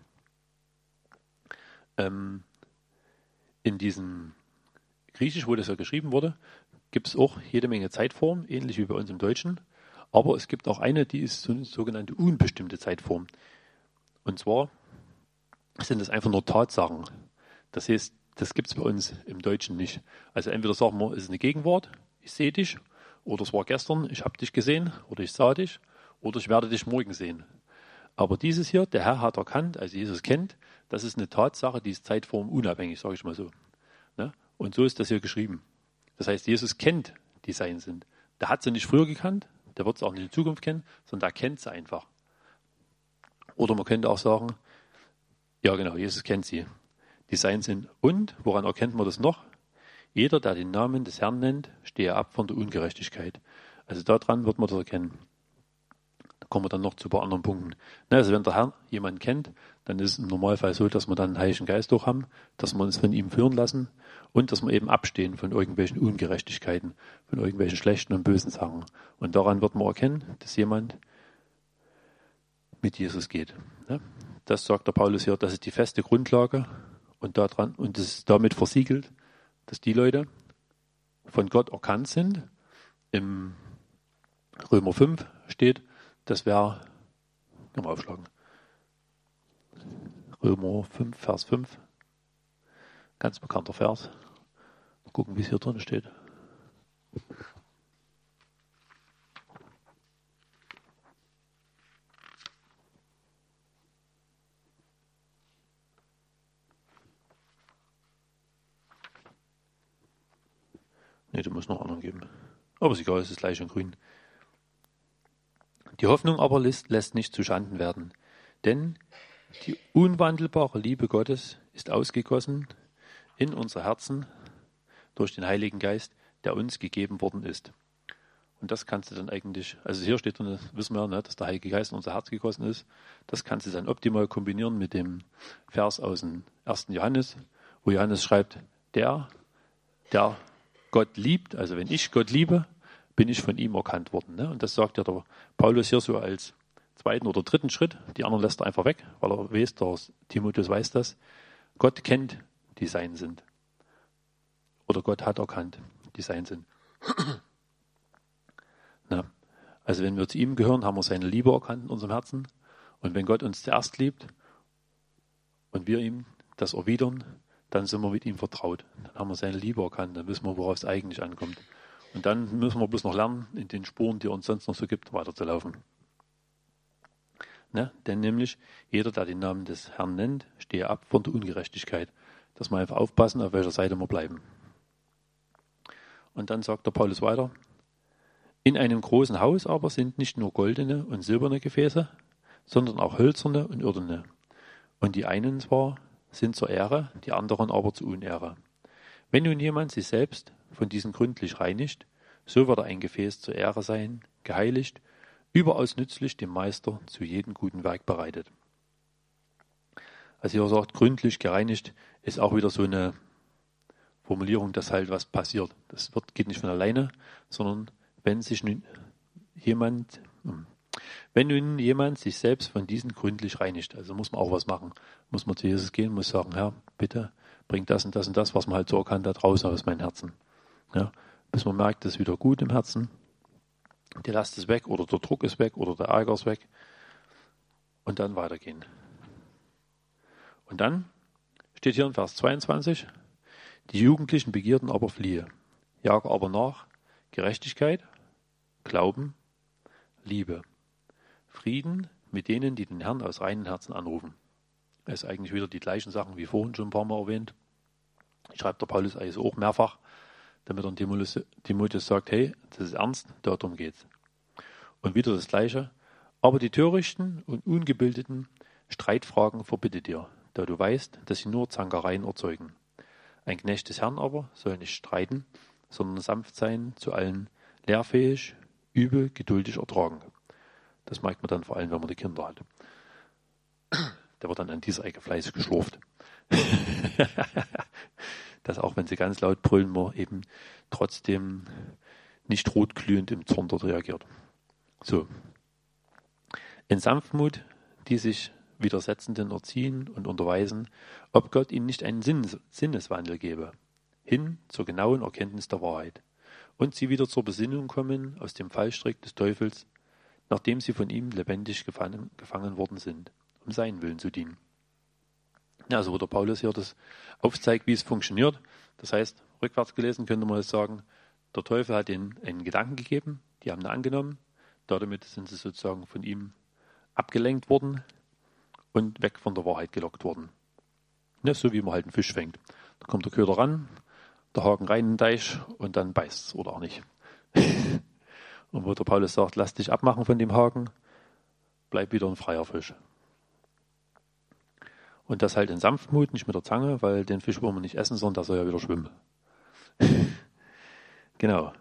Ähm, in diesem Griechisch, wo das ja geschrieben wurde, gibt es auch jede Menge Zeitformen, ähnlich wie bei uns im Deutschen. Aber es gibt auch eine, die ist so eine sogenannte unbestimmte Zeitform. Und zwar sind das einfach nur Tatsachen. Das heißt, das gibt es bei uns im Deutschen nicht. Also entweder sagen wir, es ist eine Gegenwart, ich sehe dich, oder es war gestern, ich habe dich gesehen, oder ich sah dich, oder ich werde dich morgen sehen. Aber dieses hier, der Herr hat erkannt, also Jesus kennt, das ist eine Tatsache, die ist zeitformunabhängig, sage ich mal so. Ne? Und so ist das hier geschrieben. Das heißt, Jesus kennt, die sein sind. Der hat sie nicht früher gekannt, der wird sie auch nicht in Zukunft kennen, sondern der kennt sie einfach. Oder man könnte auch sagen, ja genau, Jesus kennt sie, die sein sind. Und, woran erkennt man das noch? Jeder, der den Namen des Herrn nennt, stehe ab von der Ungerechtigkeit. Also daran wird man das erkennen. Da kommen wir dann noch zu ein paar anderen Punkten. Also wenn der Herr jemanden kennt, dann ist es im Normalfall so, dass wir dann einen Heiligen Geist durch haben, dass wir uns von ihm führen lassen und dass wir eben abstehen von irgendwelchen Ungerechtigkeiten, von irgendwelchen schlechten und bösen Sachen. Und daran wird man erkennen, dass jemand mit Jesus geht. Das sagt der Paulus hier, das ist die feste Grundlage und daran, und es ist damit versiegelt, dass die Leute von Gott erkannt sind. Im Römer fünf steht, das wäre, können wir aufschlagen, Römer fünf, Vers fünf, ganz bekannter Vers. Mal gucken, wie es hier drin steht. Ne, du musst noch anderen geben. Aber ist egal, es ist gleich in grün. Die Hoffnung aber lässt, lässt nicht zuschanden werden, denn die unwandelbare Liebe Gottes ist ausgegossen in unser Herzen durch den Heiligen Geist, der uns gegeben worden ist. Und das kannst du dann eigentlich, also hier steht drin, wissen wir, ne, dass der Heilige Geist in unser Herz gegossen ist. Das kannst du dann optimal kombinieren mit dem Vers aus dem ersten Johannes, wo Johannes schreibt, der, der Gott liebt, also wenn ich Gott liebe, bin ich von ihm erkannt worden. Ne? Und das sagt ja der Paulus hier so als zweiten oder dritten Schritt. Die anderen lässt er einfach weg, weil er weiß, der Timotheus weiß das. Gott kennt, die sein sind. Oder Gott hat erkannt, die sein sind. Na, also wenn wir zu ihm gehören, haben wir seine Liebe erkannt in unserem Herzen. Und wenn Gott uns zuerst liebt und wir ihm das erwidern, dann sind wir mit ihm vertraut. Dann haben wir seine Liebe erkannt, dann wissen wir, worauf es eigentlich ankommt. Und dann müssen wir bloß noch lernen, in den Spuren, die er uns sonst noch so gibt, weiterzulaufen. Ne? Denn nämlich, jeder, der den Namen des Herrn nennt, stehe ab von der Ungerechtigkeit. Dass wir einfach aufpassen, auf welcher Seite wir bleiben. Und dann sagt der Paulus weiter, in einem großen Haus aber sind nicht nur goldene und silberne Gefäße, sondern auch hölzerne und irdene. Und die einen zwar sind zur Ehre, die anderen aber zur Unehre. Wenn nun jemand sich selbst von diesen gründlich reinigt, so wird er ein Gefäß zur Ehre sein, geheiligt, überaus nützlich dem Meister zu jedem guten Werk bereitet. Also hier sagt, gründlich gereinigt ist auch wieder so eine Formulierung, dass halt was passiert. Das wird, geht nicht von alleine, sondern wenn sich nun jemand, wenn nun jemand sich selbst von diesen gründlich reinigt, also muss man auch was machen, muss man zu Jesus gehen, muss sagen, Herr, bitte bring das und das und das, was man halt so erkannt hat, raus aus meinem Herzen. Ja, bis man merkt, das ist wieder gut im Herzen, die Last ist weg oder der Druck ist weg oder der Ärger ist weg und dann weitergehen. Und dann steht hier in Vers zweiundzwanzig, die jugendlichen Begierden aber fliehe, jage aber nach Gerechtigkeit, Glauben, Liebe, Frieden mit denen, die den Herrn aus reinem Herzen anrufen. Das ist eigentlich wieder die gleichen Sachen wie vorhin schon ein paar Mal erwähnt. Schreibt der Paulus also auch mehrfach, damit er Timotheus, Timotheus sagt, hey, das ist ernst, darum geht's. Und wieder das Gleiche. Aber die Törichten und Ungebildeten Streitfragen verbitte dir, da du weißt, dass sie nur Zankereien erzeugen. Ein Knecht des Herrn aber soll nicht streiten, sondern sanft sein, zu allen lehrfähig, übel, geduldig ertragen. Das merkt man dann vor allem, wenn man die Kinder hat. Der wird dann an dieser Ecke fleißig geschlurft. Dass auch wenn sie ganz laut brüllen, man eben trotzdem nicht rotglühend im Zorn dort reagiert. So. In Sanftmut, die sich Widersetzenden erziehen und unterweisen, ob Gott ihnen nicht einen Sinnes- Sinneswandel gebe, hin zur genauen Erkenntnis der Wahrheit. und sie wieder zur Besinnung kommen aus dem Fallstrick des Teufels, nachdem sie von ihm lebendig gefangen, gefangen worden sind, um seinen Willen zu dienen. Ja, also wo der Paulus hier das aufzeigt, wie es funktioniert. Das heißt, rückwärts gelesen könnte man jetzt sagen, der Teufel hat ihnen einen Gedanken gegeben, die haben ihn angenommen, damit sind sie sozusagen von ihm abgelenkt worden und weg von der Wahrheit gelockt worden. Ja, so wie man halt einen Fisch fängt. Da kommt der Köder ran, der Haken rein in den Teich und dann beißt es oder auch nicht. Und wo der Paulus sagt, lass dich abmachen von dem Haken, bleib wieder ein freier Fisch. Und das halt in Sanftmut, nicht mit der Zange, weil den Fisch wollen wir nicht essen, sondern der soll ja wieder schwimmen. Genau.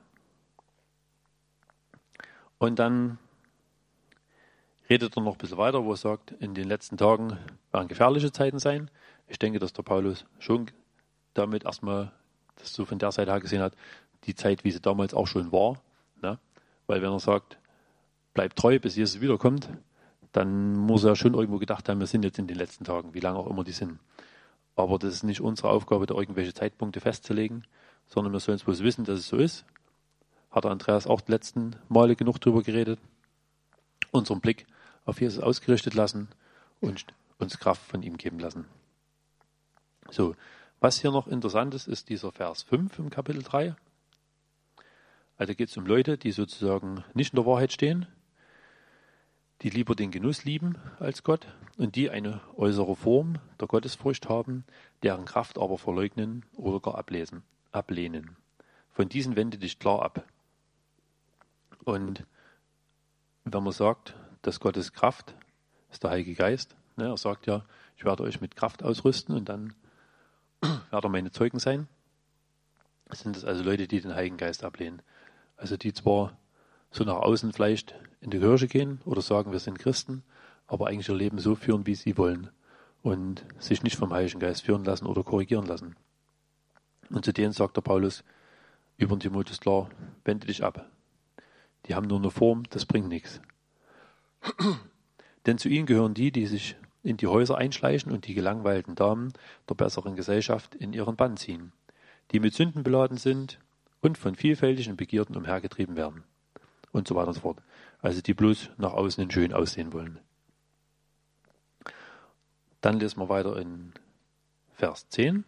Und dann redet er noch ein bisschen weiter, wo er sagt, in den letzten Tagen werden gefährliche Zeiten sein. Ich denke, dass der Paulus schon damit erstmal, das so von der Seite her gesehen hat, die Zeit, wie sie damals auch schon war. Ne? Weil wenn er sagt, bleib treu, bis Jesus wiederkommt, dann muss er schon irgendwo gedacht haben, wir sind jetzt in den letzten Tagen, wie lange auch immer die sind. Aber das ist nicht unsere Aufgabe, da irgendwelche Zeitpunkte festzulegen, sondern wir sollen bloß wissen, dass es so ist. Hat der Andreas auch die letzten Male genug drüber geredet. Unseren Blick auf Jesus ausgerichtet lassen und uns Kraft von ihm geben lassen. So, was hier noch interessant ist, ist dieser Vers fünf im Kapitel drei. Also geht es um Leute, die sozusagen nicht in der Wahrheit stehen, die lieber den Genuss lieben als Gott und die eine äußere Form der Gottesfurcht haben, deren Kraft aber verleugnen oder gar ablesen, ablehnen. Von diesen wende dich klar ab. Und wenn man sagt, dass Gottes Kraft ist der Heilige Geist, ne, er sagt ja, ich werde euch mit Kraft ausrüsten und dann werden meine Zeugen sein, sind das also Leute, die den Heiligen Geist ablehnen. Also die zwar so nach außen vielleicht in die Kirche gehen oder sagen, wir sind Christen, aber eigentlich ihr Leben so führen, wie sie wollen und sich nicht vom Heiligen Geist führen lassen oder korrigieren lassen. Und zu denen sagt der Paulus über den Timotheus klar, wende dich ab. Die haben nur eine Form, das bringt nichts. Denn zu ihnen gehören die, die sich in die Häuser einschleichen und die gelangweilten Damen der besseren Gesellschaft in ihren Bann ziehen, die mit Sünden beladen sind und von vielfältigen Begierden umhergetrieben werden. Und so weiter und so fort. Also die bloß nach außen hin schön aussehen wollen. Dann lesen wir weiter in Vers zehn.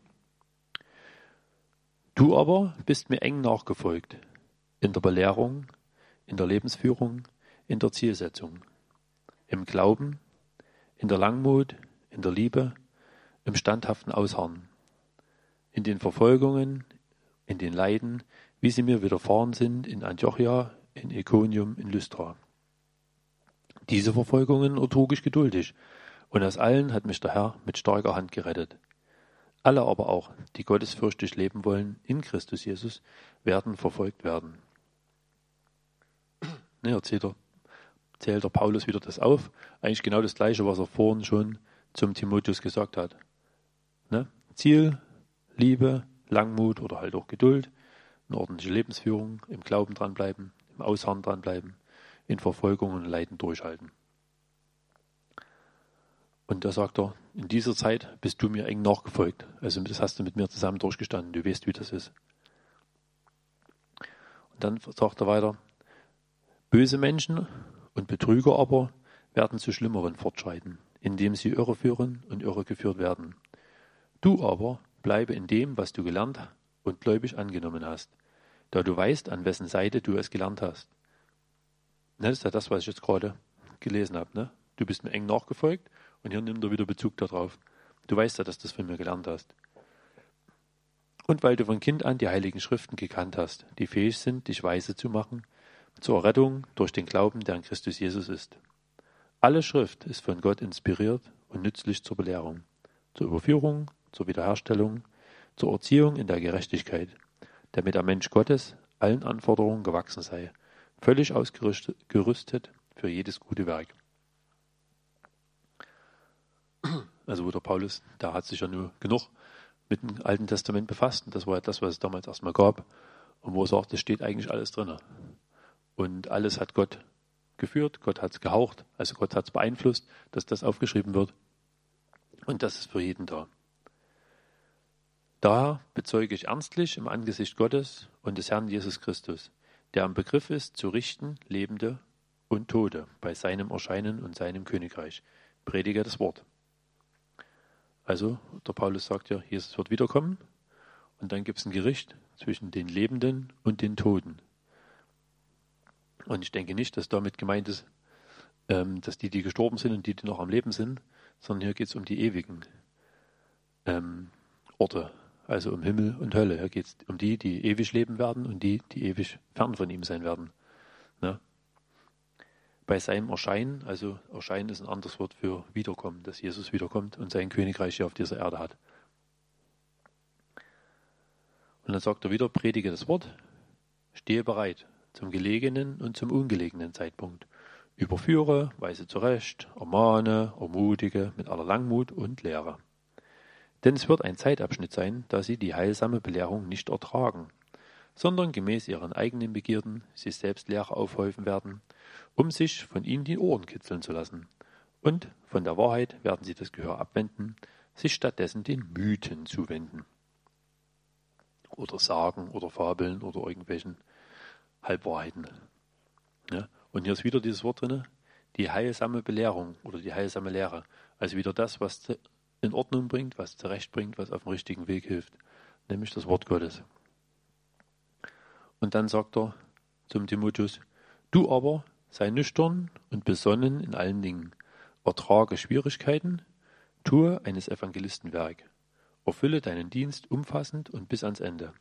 Du aber bist mir eng nachgefolgt, in der Belehrung, in der Lebensführung, in der Zielsetzung, im Glauben, in der Langmut, in der Liebe, im standhaften Ausharren, in den Verfolgungen, in den Leiden, wie sie mir widerfahren sind in Antiochia, in Iconium, in Lystra. Diese Verfolgungen ertrug ich geduldig, und aus allen hat mich der Herr mit starker Hand gerettet. Alle aber auch, die gottesfürchtig leben wollen in Christus Jesus, werden verfolgt werden. Ne, erzählt, er, zählt der Paulus wieder das auf. Eigentlich genau das Gleiche, was er vorhin schon zum Timotheus gesagt hat. Ne? Ziel, Liebe, Langmut oder halt auch Geduld, eine ordentliche Lebensführung, im Glauben dranbleiben, im Ausharren dranbleiben, in Verfolgung und Leiden durchhalten. Und da sagt er, in dieser Zeit bist du mir eng nachgefolgt. Also das hast du mit mir zusammen durchgestanden. Du weißt, wie das ist. Und dann sagt er weiter, böse Menschen und Betrüger aber werden zu Schlimmeren fortschreiten, indem sie irreführen und irregeführt werden. Du aber bleibe in dem, was du gelernt und gläubig angenommen hast, da du weißt, an wessen Seite du es gelernt hast. Das ist ja das, was ich jetzt gerade gelesen habe. Ne? Du bist mir eng nachgefolgt und hier nimmt er wieder Bezug darauf. Du weißt ja, dass du das von mir gelernt hast. Und weil du von Kind an die Heiligen Schriften gekannt hast, die fähig sind, dich weise zu machen, zur Errettung durch den Glauben, der in Christus Jesus ist. Alle Schrift ist von Gott inspiriert und nützlich zur Belehrung, zur Überführung, zur Wiederherstellung, zur Erziehung in der Gerechtigkeit, damit der Mensch Gottes allen Anforderungen gewachsen sei, völlig ausgerüstet für jedes gute Werk. Also wo der Paulus, da hat sich ja nur genug mit dem Alten Testament befasst. Und das war ja das, was es damals erstmal gab. Und wo er sagt, es steht eigentlich alles drin. Und alles hat Gott geführt, Gott hat es gehaucht, also Gott hat es beeinflusst, dass das aufgeschrieben wird. Und das ist für jeden da. Daher bezeuge ich ernstlich im Angesicht Gottes und des Herrn Jesus Christus, der am Begriff ist, zu richten Lebende und Tote bei seinem Erscheinen und seinem Königreich. Predige das Wort. Also, der Paulus sagt ja, Jesus wird wiederkommen und dann gibt es ein Gericht zwischen den Lebenden und den Toten. Und ich denke nicht, dass damit gemeint ist, ähm, dass die, die gestorben sind und die, die noch am Leben sind, sondern hier geht es um die ewigen ähm, Orte, also um Himmel und Hölle. Hier geht es um die, die ewig leben werden und die, die ewig fern von ihm sein werden. Ne? Bei seinem Erscheinen, also Erscheinen ist ein anderes Wort für Wiederkommen, dass Jesus wiederkommt und sein Königreich hier auf dieser Erde hat. Und dann sagt er wieder, predige das Wort, stehe bereit zum gelegenen und zum ungelegenen Zeitpunkt. Überführe, weise zurecht, ermahne, ermutige mit aller Langmut und Lehre. Denn es wird ein Zeitabschnitt sein, da sie die heilsame Belehrung nicht ertragen, sondern gemäß ihren eigenen Begierden sich selbst Lehre aufhäufen werden, um sich von ihnen die Ohren kitzeln zu lassen. Und von der Wahrheit werden sie das Gehör abwenden, sich stattdessen den Mythen zuwenden. Oder Sagen oder Fabeln oder irgendwelchen Halbwahrheiten. Ja? Und hier ist wieder dieses Wort drin, die heilsame Belehrung oder die heilsame Lehre. Also wieder das, was in Ordnung bringt, was zurechtbringt, was auf dem richtigen Weg hilft. Nämlich das Wort Gottes. Und dann sagt er zum Timotheus, du aber sei nüchtern und besonnen in allen Dingen, ertrage Schwierigkeiten, tue eines Evangelisten Werk, erfülle deinen Dienst umfassend und bis ans Ende.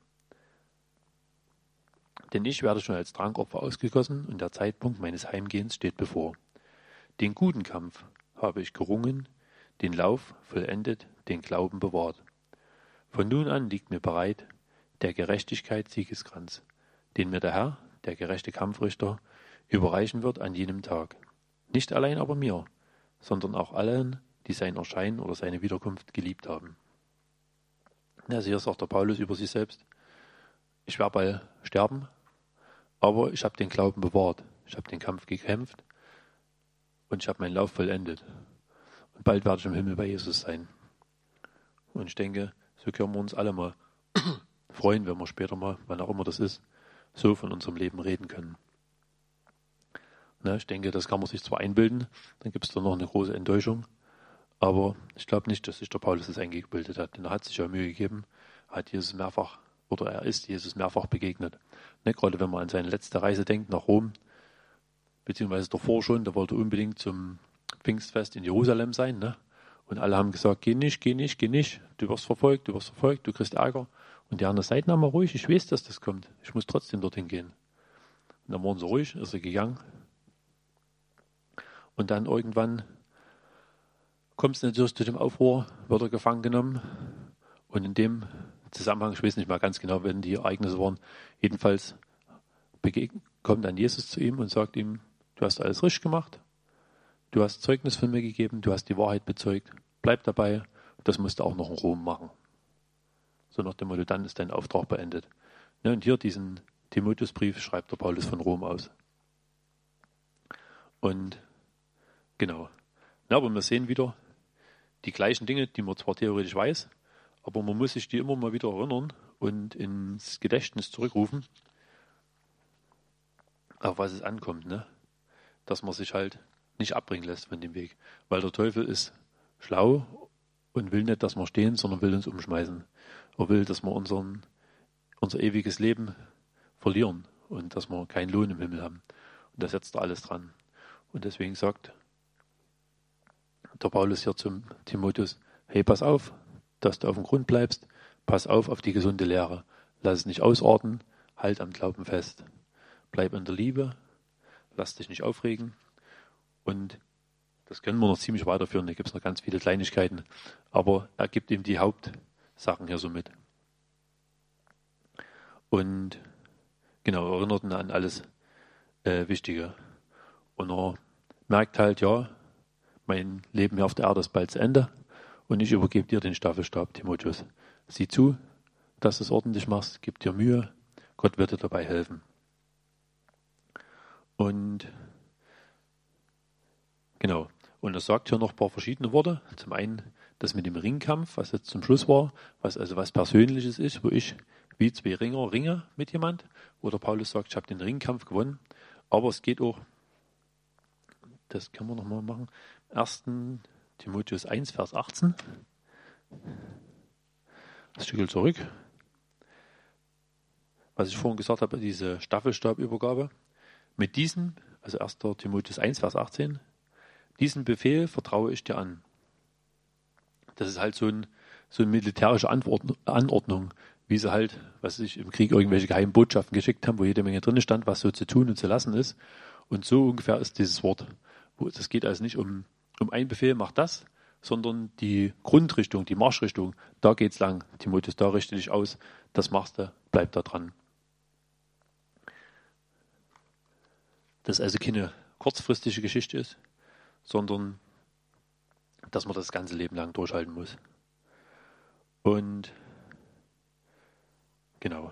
Denn ich werde schon als Trankopfer ausgegossen und der Zeitpunkt meines Heimgehens steht bevor. Den guten Kampf habe ich gerungen, den Lauf vollendet, den Glauben bewahrt. Von nun an liegt mir bereit der Gerechtigkeit Siegeskranz, den mir der Herr, der gerechte Kampfrichter, überreichen wird an jenem Tag. Nicht allein aber mir, sondern auch allen, die sein Erscheinen oder seine Wiederkunft geliebt haben. Also hier sagt der Paulus über sich selbst, ich werde bald sterben, aber ich habe den Glauben bewahrt, ich habe den Kampf gekämpft und ich habe meinen Lauf vollendet. Und bald werde ich im Himmel bei Jesus sein. Und ich denke, so können wir uns alle mal freuen, wenn wir später mal, wann auch immer das ist, so von unserem Leben reden können. Na, ich denke, das kann man sich zwar einbilden, dann gibt es da noch eine große Enttäuschung, aber ich glaube nicht, dass sich der Paulus das eingebildet hat, denn er hat sich ja Mühe gegeben, hat Jesus mehrfach, oder er ist Jesus mehrfach begegnet. Ne, gerade wenn man an seine letzte Reise denkt nach Rom, beziehungsweise davor schon, da wollte er unbedingt zum Pfingstfest in Jerusalem sein, ne? Und alle haben gesagt, geh nicht, geh nicht, geh nicht, du wirst verfolgt, du wirst verfolgt, du kriegst Ärger. Und die anderen seid mal ruhig, ich weiß, dass das kommt, ich muss trotzdem dorthin gehen. Und dann waren sie ruhig, ist er gegangen. Und dann irgendwann kommt es natürlich zu dem Aufruhr, wird er gefangen genommen. Und in dem Zusammenhang, ich weiß nicht mal ganz genau, wenn die Ereignisse waren, jedenfalls begegnet, kommt dann Jesus zu ihm und sagt ihm, du hast alles richtig gemacht, du hast Zeugnis von mir gegeben, du hast die Wahrheit bezeugt, bleib dabei, das musst du auch noch in Rom machen. So nach dem Motto, dann ist dein Auftrag beendet. Ja, und hier diesen Timotheusbrief schreibt der Paulus von Rom aus. Und genau. Ja, aber wir sehen wieder die gleichen Dinge, die man zwar theoretisch weiß, aber man muss sich die immer mal wieder erinnern und ins Gedächtnis zurückrufen, auf was es ankommt, ne? Dass man sich halt nicht abbringen lässt von dem Weg. Weil der Teufel ist schlau und will nicht, dass wir stehen, sondern will uns umschmeißen. Er will, dass wir unseren, unser ewiges Leben verlieren und dass wir keinen Lohn im Himmel haben. Und da setzt er alles dran. Und deswegen sagt der Paulus hier zum Timotheus, hey, pass auf, dass du auf dem Grund bleibst, pass auf auf die gesunde Lehre, lass es nicht ausarten, halt am Glauben fest, bleib in der Liebe, lass dich nicht aufregen und das können wir noch ziemlich weiterführen, da gibt es noch ganz viele Kleinigkeiten, aber er gibt ihm die Hauptsachen hier so mit. Und genau, erinnert ihn an alles äh, Wichtige. Und er merkt halt, ja, mein Leben hier auf der Erde ist bald zu Ende und ich übergebe dir den Staffelstab, Timotheus. Sieh zu, dass du es ordentlich machst, gib dir Mühe, Gott wird dir dabei helfen. Und genau, und er sagt hier noch ein paar verschiedene Worte. Zum einen das mit dem Ringkampf, was jetzt zum Schluss war, was also was Persönliches ist, wo ich wie zwei Ringer ringe mit jemand, wo der Paulus sagt, ich habe den Ringkampf gewonnen, aber es geht auch, das können wir nochmal machen, ersten Timotheus eins, Vers achtzehn, das Stück zurück, was ich vorhin gesagt habe, diese Staffelstabübergabe, mit diesem, also ersten Timotheus eins, Vers achtzehn, diesen Befehl vertraue ich dir an. Das ist halt so, ein, so eine militärische Anordnung, wie sie halt, was sich im Krieg irgendwelche geheimen Botschaften geschickt haben, wo jede Menge drin stand, was so zu tun und zu lassen ist. Und so ungefähr ist dieses Wort. Es geht also nicht um, um einen Befehl, mach das, sondern die Grundrichtung, die Marschrichtung, da geht's lang. Timotheus, da richte dich aus, das machst du, bleib da dran. Das also keine kurzfristige Geschichte ist, sondern dass man das ganze Leben lang durchhalten muss. Und genau.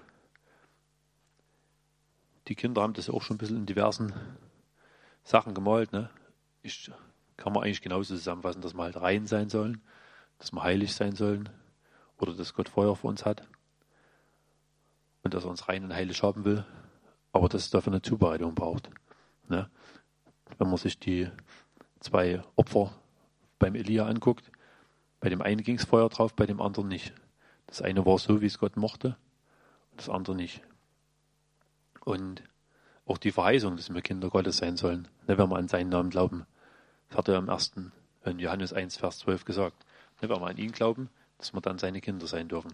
Die Kinder haben das auch schon ein bisschen in diversen Sachen gemalt. Ne? Ich kann man eigentlich genauso zusammenfassen, dass wir halt rein sein sollen, dass wir heilig sein sollen oder dass Gott Feuer für uns hat und dass er uns rein und heilig haben will, aber dass es dafür eine Zubereitung braucht. Ne? Wenn man sich die zwei Opfer beim Elia anguckt, bei dem einen ging es Feuer drauf, bei dem anderen nicht. Das eine war so, wie es Gott mochte, und das andere nicht. Und auch die Verheißung, dass wir Kinder Gottes sein sollen, ne, wenn wir an seinen Namen glauben. Das hat er im ersten in Johannes eins, Vers zwölf gesagt. Ne, wenn wir an ihn glauben, dass wir dann seine Kinder sein dürfen.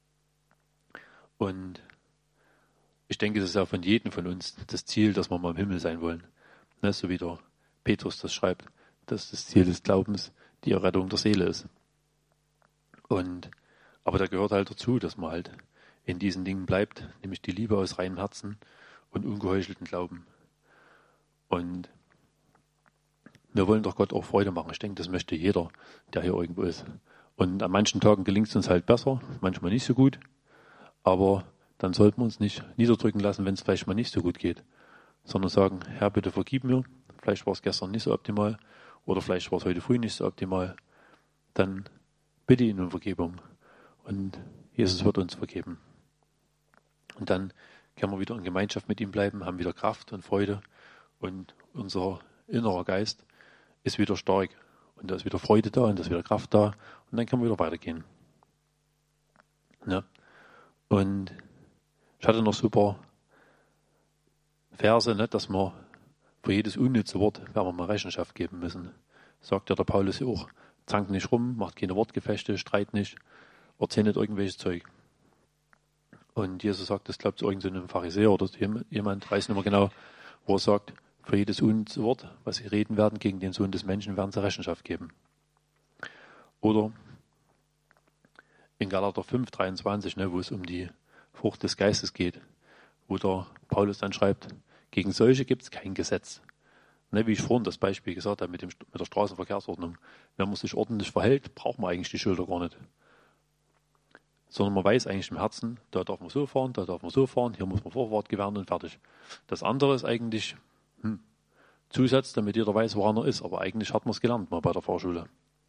Und ich denke, das ist ja von jedem von uns das Ziel, dass wir mal im Himmel sein wollen. Ne, so wie der Petrus das schreibt, dass das Ziel des Glaubens die Errettung der Seele ist. Und, aber da gehört halt dazu, dass man halt in diesen Dingen bleibt, nämlich die Liebe aus reinem Herzen und ungeheuchelten Glauben. Und wir wollen doch Gott auch Freude machen. Ich denke, das möchte jeder, der hier irgendwo ist. Und an manchen Tagen gelingt es uns halt besser, manchmal nicht so gut. Aber dann sollten wir uns nicht niederdrücken lassen, wenn es vielleicht mal nicht so gut geht, sondern sagen, Herr, bitte vergib mir. Vielleicht war es gestern nicht so optimal oder vielleicht war es heute früh nicht so optimal. Dann bitte ihn um Vergebung. Und Jesus wird uns vergeben. Und dann können wir wieder in Gemeinschaft mit ihm bleiben, haben wieder Kraft und Freude und unser innerer Geist ist wieder stark und da ist wieder Freude da und da ist wieder Kraft da und dann können wir wieder weitergehen. Ja. Und ich hatte noch super Verse, ne, dass wir für jedes unnütze Wort werden wir mal Rechenschaft geben müssen. Sagt ja der Paulus ja auch, zankt nicht rum, macht keine Wortgefechte, streit nicht, erzählt nicht irgendwelches Zeug. Und Jesus sagt, das glaubt zu irgendeinem Pharisäer oder jemand, weiß nicht mehr genau, wo er sagt, für jedes unnütze Wort, was sie reden werden gegen den Sohn des Menschen, werden sie Rechenschaft geben. Oder in Galater fünf, dreiundzwanzig, ne, wo es um die Frucht des Geistes geht, wo der Paulus dann schreibt, gegen solche gibt es kein Gesetz. Ne, wie ich vorhin das Beispiel gesagt habe mit, dem, mit der Straßenverkehrsordnung. Wenn man sich ordentlich verhält, braucht man eigentlich die Schilder gar nicht. Sondern man weiß eigentlich im Herzen, da darf man so fahren, da darf man so fahren, hier muss man Vorfahrt gewähren und fertig. Das andere ist eigentlich hm, Zusatz, damit jeder weiß, wo einer ist. Aber eigentlich hat man es gelernt mal bei der Fahrschule.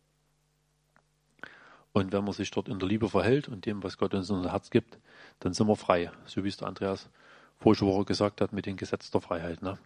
Und wenn man sich dort in der Liebe verhält und dem, was Gott uns in unser Herz gibt, dann sind wir frei. So wie es der Andreas vorige Woche gesagt hat mit dem Gesetz der Freiheit. Ne?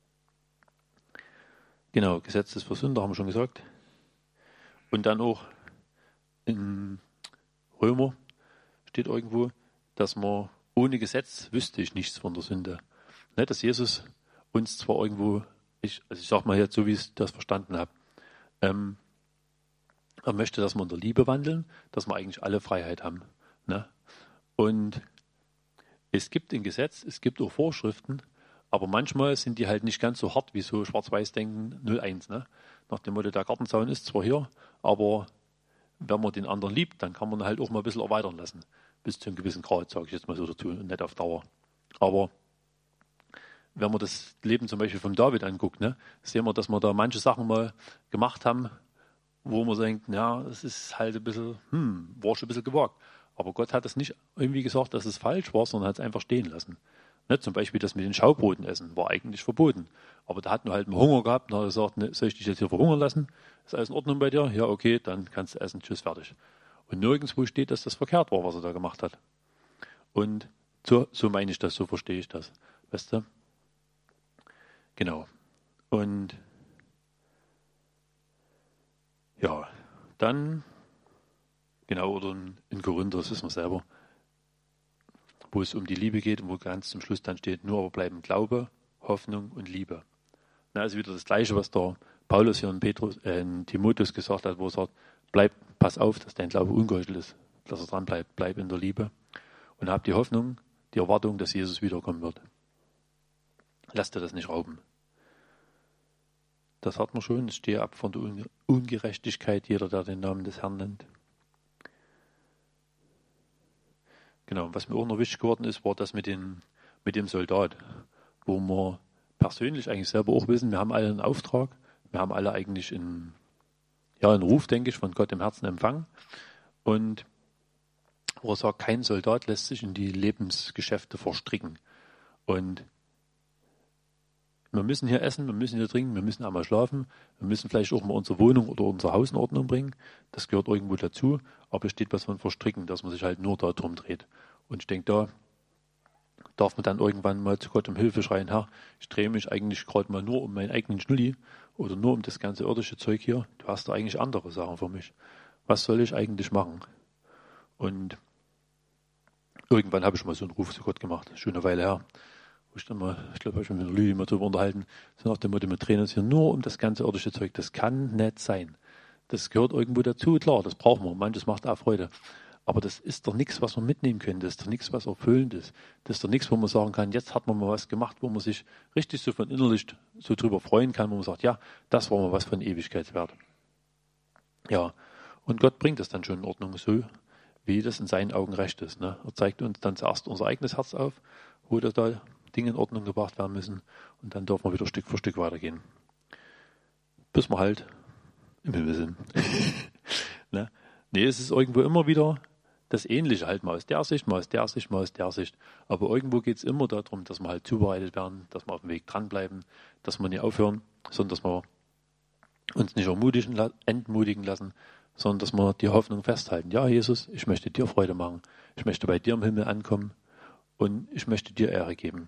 Genau, Gesetz ist für Sünder, haben wir schon gesagt. Und dann auch in Römer steht irgendwo, dass man ohne Gesetz wüsste ich nichts von der Sünde. Ne, dass Jesus uns zwar irgendwo, ich, also ich sag mal jetzt so, wie ich das verstanden habe, ähm, er möchte, dass wir in der Liebe wandeln, dass wir eigentlich alle Freiheit haben. Ne? Und es gibt ein Gesetz, es gibt auch Vorschriften, aber manchmal sind die halt nicht ganz so hart wie so Schwarz-Weiß-Denken null eins. Ne? Nach dem Motto, der Gartenzaun ist zwar hier, aber wenn man den anderen liebt, dann kann man halt auch mal ein bisschen erweitern lassen. Bis zu einem gewissen Grad, sage ich jetzt mal so dazu, und nicht auf Dauer. Aber wenn man das Leben zum Beispiel von David anguckt, ne, sehen wir, dass wir da manche Sachen mal gemacht haben, wo man denkt, ja, es ist halt ein bisschen, hm, war schon ein bisschen gewagt. Aber Gott hat es nicht irgendwie gesagt, dass es falsch war, sondern hat es einfach stehen lassen. Ne, zum Beispiel das mit den Schaubroten essen war eigentlich verboten. Aber da hat man halt mal Hunger gehabt und hat gesagt, ne, soll ich dich jetzt hier verhungern lassen? Ist alles in Ordnung bei dir? Ja, okay, dann kannst du essen, tschüss, fertig. Und nirgendwo steht, dass das verkehrt war, was er da gemacht hat. Und so, so meine ich das, so verstehe ich das. Weißt du? Genau. Und ja, dann, genau, oder in, in Korinther, das wissen wir selber, wo es um die Liebe geht und wo ganz zum Schluss dann steht, nur aber bleiben Glaube, Hoffnung und Liebe. Na, also wieder das Gleiche, was der Paulus hier in, Petrus, äh, in Timotheus gesagt hat, wo er sagt, bleib, pass auf, dass dein Glaube ungeheuchelt ist, dass er dran bleibt, bleib in der Liebe und hab die Hoffnung, die Erwartung, dass Jesus wiederkommen wird. Lass dir das nicht rauben. Das hat man schon, es stehe ab von der Ungerechtigkeit, jeder, der den Namen des Herrn nennt. Genau, was mir auch noch wichtig geworden ist, war das mit, den, mit dem Soldat, wo wir persönlich eigentlich selber auch wissen, wir haben alle einen Auftrag, wir haben alle eigentlich einen, ja, einen Ruf, denke ich, von Gott im Herzen empfangen. Und wo er sagt, kein Soldat lässt sich in die Lebensgeschäfte verstricken. Und wir müssen hier essen, wir müssen hier trinken, wir müssen einmal schlafen, wir müssen vielleicht auch mal unsere Wohnung oder unser Haus in Ordnung bringen. Das gehört irgendwo dazu, aber es steht was von Verstricken, dass man sich halt nur darum dreht. Und ich denke, da darf man dann irgendwann mal zu Gott um Hilfe schreien, Herr, ich drehe mich eigentlich gerade mal nur um meinen eigenen Schnulli oder nur um das ganze irdische Zeug hier. Du hast da eigentlich andere Sachen für mich. Was soll ich eigentlich machen? Und irgendwann habe ich mal so einen Ruf zu Gott gemacht, schon eine Weile her. Wo ich dann mal, ich glaube, ich habe mich mit der Lüge mal drüber unterhalten, so nach dem Motto, wir drehen uns hier nur um das ganze irdische Zeug. Das kann nicht sein. Das gehört irgendwo dazu, klar, das brauchen wir. Manches macht auch Freude. Aber das ist doch nichts, was wir mitnehmen können. Das ist doch nichts, was erfüllend ist. Das ist doch nichts, wo man sagen kann, jetzt hat man mal was gemacht, wo man sich richtig so von innerlich so drüber freuen kann, wo man sagt, ja, das war mal was von Ewigkeitswert. Ja, und Gott bringt das dann schon in Ordnung, so wie das in seinen Augen recht ist. Ne? Er zeigt uns dann zuerst unser eigenes Herz auf, wo das da Dinge in Ordnung gebracht werden müssen und dann dürfen wir wieder Stück für Stück weitergehen. Bis wir halt im Himmel sind. ne? Nee, es ist irgendwo immer wieder das Ähnliche, halt mal aus der Sicht, mal aus der Sicht, mal aus der Sicht. Aber irgendwo geht es immer darum, dass wir halt zubereitet werden, dass wir auf dem Weg dranbleiben, dass wir nicht aufhören, sondern dass wir uns nicht ermutigen, entmutigen lassen, sondern dass wir die Hoffnung festhalten. Ja, Jesus, ich möchte dir Freude machen. Ich möchte bei dir im Himmel ankommen und ich möchte dir Ehre geben.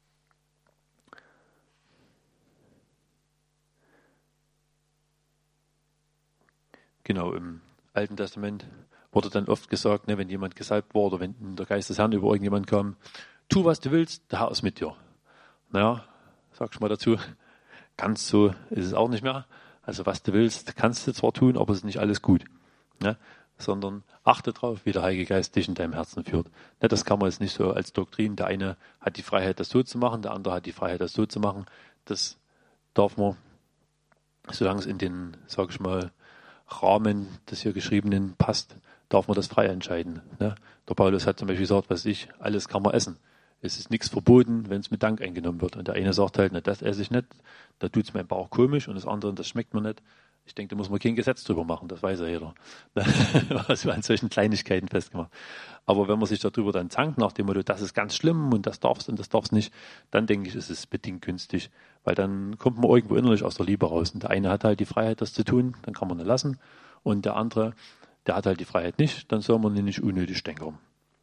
Genau, im Alten Testament wurde dann oft gesagt, ne, wenn jemand gesalbt war oder wenn der Geist des Herrn über irgendjemand kam, tu, was du willst, der Herr ist mit dir. Naja, sag ich mal dazu, ganz so ist es auch nicht mehr. Also was du willst, kannst du zwar tun, aber es ist nicht alles gut. Ne? Sondern achte darauf, wie der Heilige Geist dich in deinem Herzen führt. Ne, das kann man jetzt nicht so als Doktrin, der eine hat die Freiheit, das so zu machen, der andere hat die Freiheit, das so zu machen. Das darf man, solange es in den, sag ich mal, Rahmen des hier Geschriebenen passt, darf man das frei entscheiden. Ne? Der Paulus hat zum Beispiel gesagt, was ich, alles kann man essen. Es ist nichts verboten, wenn es mit Dank eingenommen wird. Und der eine sagt halt, na, das esse ich nicht, da tut es mir im Bauch komisch und das andere, das schmeckt mir nicht. Ich denke, da muss man kein Gesetz drüber machen, das weiß ja jeder. Also an solchen Kleinigkeiten festgemacht. Aber wenn man sich darüber dann zankt, nach dem Motto, das ist ganz schlimm und das darfst und das darfst nicht, dann denke ich, ist es bedingt günstig, weil dann kommt man irgendwo innerlich aus der Liebe raus. Und der eine hat halt die Freiheit, das zu tun, dann kann man ihn lassen. Und der andere, der hat halt die Freiheit nicht, dann soll man ihn nicht unnötig stänkern.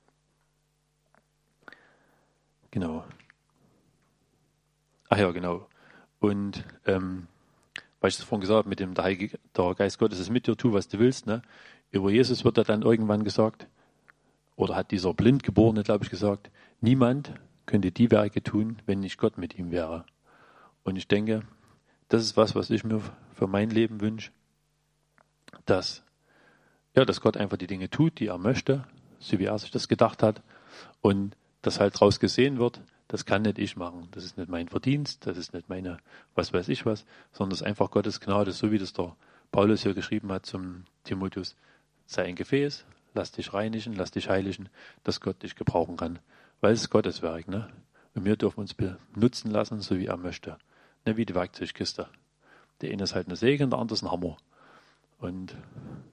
Genau. Ach ja, genau. Und ähm, weil ich das vorhin gesagt habe, mit dem der, Heilige, der Geist Gottes ist mit dir, tu, was du willst. Ne? Über Jesus wird da dann irgendwann gesagt, oder hat dieser Blindgeborene, glaube ich, gesagt, niemand könnte die Werke tun, wenn nicht Gott mit ihm wäre. Und ich denke, das ist was, was ich mir für mein Leben wünsche, dass, ja, dass Gott einfach die Dinge tut, die er möchte, so wie er sich das gedacht hat, und dass halt draus gesehen wird, das kann nicht ich machen, das ist nicht mein Verdienst, das ist nicht meine, was weiß ich was, sondern das ist einfach Gottes Gnade, so wie das der Paulus hier geschrieben hat zum Timotheus, sei ein Gefäß, lass dich reinigen, lass dich heiligen, dass Gott dich gebrauchen kann, weil es ist Gottes Werk, ne? Und wir dürfen uns benutzen lassen, so wie er möchte, ne? Wie die Werkzeugkiste. Der eine ist halt eine Säge und der andere ist ein Hammer. Und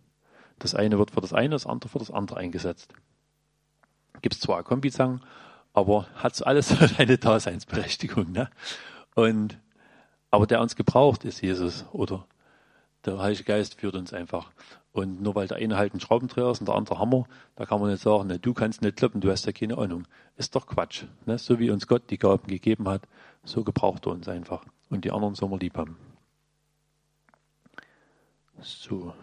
das eine wird für das eine, das andere für das andere eingesetzt. Gibt es zwar Kombizangen, aber hat so alles seine Daseinsberechtigung. Ne? Und, aber der uns gebraucht, ist Jesus, oder der Heilige Geist führt uns einfach. Und nur weil der eine halt ein Schraubendreher ist und der andere Hammer, da kann man nicht sagen, ne, du kannst nicht kloppen, du hast ja keine Ahnung. Ist doch Quatsch. Ne? So wie uns Gott die Gaben gegeben hat, so gebraucht er uns einfach. Und die anderen sollen wir lieb haben. So.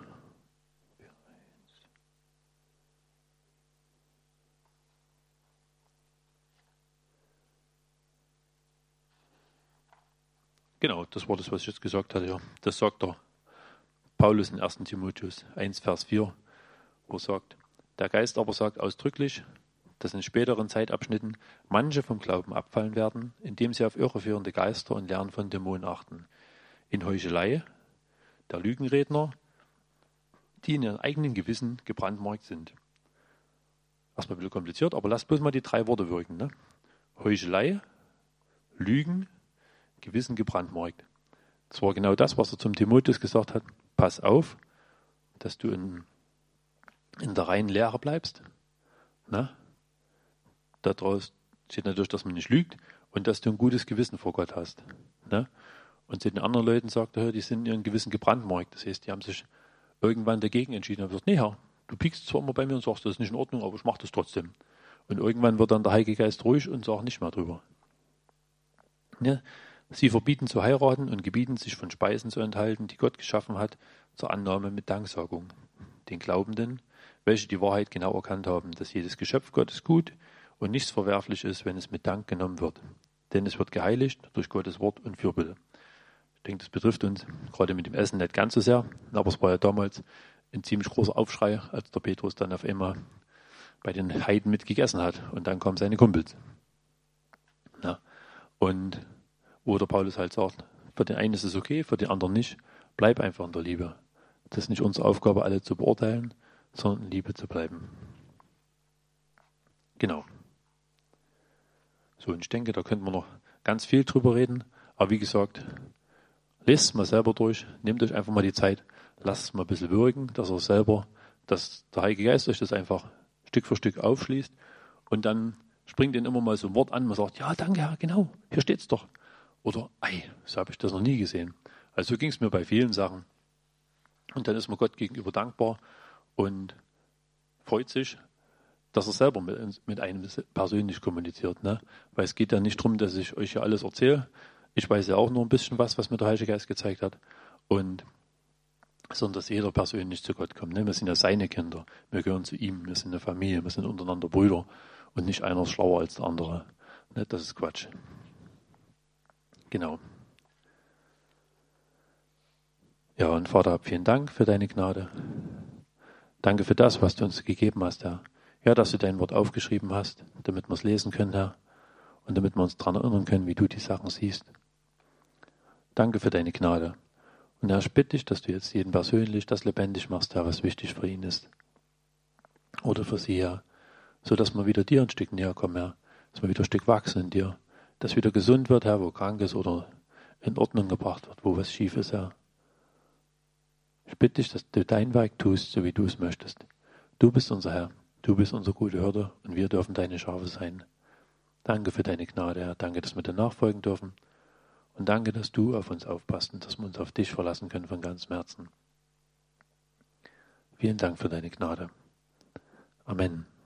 Genau, das war das, was ich jetzt gesagt hatte. Ja. Das sagt der Paulus in ersten Timotheus eins, Vers vier, wo er sagt, der Geist aber sagt ausdrücklich, dass in späteren Zeitabschnitten manche vom Glauben abfallen werden, indem sie auf irreführende Geister und Lehren von Dämonen achten. In Heuchelei, der Lügenredner, die in ihrem eigenen Gewissen gebrandmarkt sind. Erstmal ein bisschen kompliziert, aber lasst bloß mal die drei Worte wirken. Ne? Heuchelei, Lügen, Gewissen gebrandmarkt. Das war genau das, was er zum Timotheus gesagt hat. Pass auf, dass du in, in der reinen Lehre bleibst. Ne? Daraus steht natürlich, dass man nicht lügt und dass du ein gutes Gewissen vor Gott hast. Ne? Und zu den anderen Leuten sagt er, die sind in ihrem Gewissen gebrandmarkt. Das heißt, die haben sich irgendwann dagegen entschieden und gesagt, nee Herr, du piekst zwar immer bei mir und sagst, das ist nicht in Ordnung, aber ich mache das trotzdem. Und irgendwann wird dann der Heilige Geist ruhig und sagt nicht mehr drüber. Ja? Sie verbieten zu heiraten und gebieten sich von Speisen zu enthalten, die Gott geschaffen hat, zur Annahme mit Danksagung. Den Glaubenden, welche die Wahrheit genau erkannt haben, dass jedes Geschöpf Gottes gut und nichts verwerflich ist, wenn es mit Dank genommen wird. Denn es wird geheiligt durch Gottes Wort und Fürbitte. Ich denke, das betrifft uns gerade mit dem Essen nicht ganz so sehr, aber es war ja damals ein ziemlich großer Aufschrei, als der Petrus dann auf einmal bei den Heiden mitgegessen hat und dann kamen seine Kumpels. Ja. Und wo der Paulus halt sagt, für den einen ist es okay, für den anderen nicht, bleib einfach in der Liebe. Das ist nicht unsere Aufgabe, alle zu beurteilen, sondern in Liebe zu bleiben. Genau. So, und ich denke, da könnte man noch ganz viel drüber reden, aber wie gesagt, lest es mal selber durch, nehmt euch einfach mal die Zeit, lasst es mal ein bisschen wirken, dass ihr selber, dass der Heilige Geist euch das einfach Stück für Stück aufschließt und dann springt ihnen immer mal so ein Wort an, man sagt, ja, danke Herr, genau, hier steht's doch. Oder, ei, so habe ich das noch nie gesehen. Also so ging es mir bei vielen Sachen. Und dann ist man Gott gegenüber dankbar und freut sich, dass er selber mit, mit einem persönlich kommuniziert. Ne? Weil es geht ja nicht darum, dass ich euch ja alles erzähle. Ich weiß ja auch nur ein bisschen was, was mir der Heilige Geist gezeigt hat. Und sondern dass jeder persönlich zu Gott kommt. Ne? Wir sind ja seine Kinder. Wir gehören zu ihm. Wir sind eine Familie. Wir sind untereinander Brüder. Und nicht einer ist schlauer als der andere. Ne? Das ist Quatsch. Genau. Ja, und Vater, vielen Dank für deine Gnade. Danke für das, was du uns gegeben hast, Herr. Ja, dass du dein Wort aufgeschrieben hast, damit wir es lesen können, Herr. Und damit wir uns daran erinnern können, wie du die Sachen siehst. Danke für deine Gnade. Und Herr, ich bitte dich, dass du jetzt jeden persönlich das lebendig machst, Herr, was wichtig für ihn ist. Oder für sie, Herr. So dass wir wieder dir ein Stück näher kommen, Herr. Dass wir wieder ein Stück wachsen in dir. Dass wieder gesund wird, Herr, wo krank ist oder in Ordnung gebracht wird, wo was schief ist, Herr. Ich bitte dich, dass du dein Werk tust, so wie du es möchtest. Du bist unser Herr, du bist unser guter Hirte und wir dürfen deine Schafe sein. Danke für deine Gnade, Herr. Danke, dass wir dir nachfolgen dürfen. Und danke, dass du auf uns aufpasst und dass wir uns auf dich verlassen können von ganzem Herzen. Vielen Dank für deine Gnade. Amen.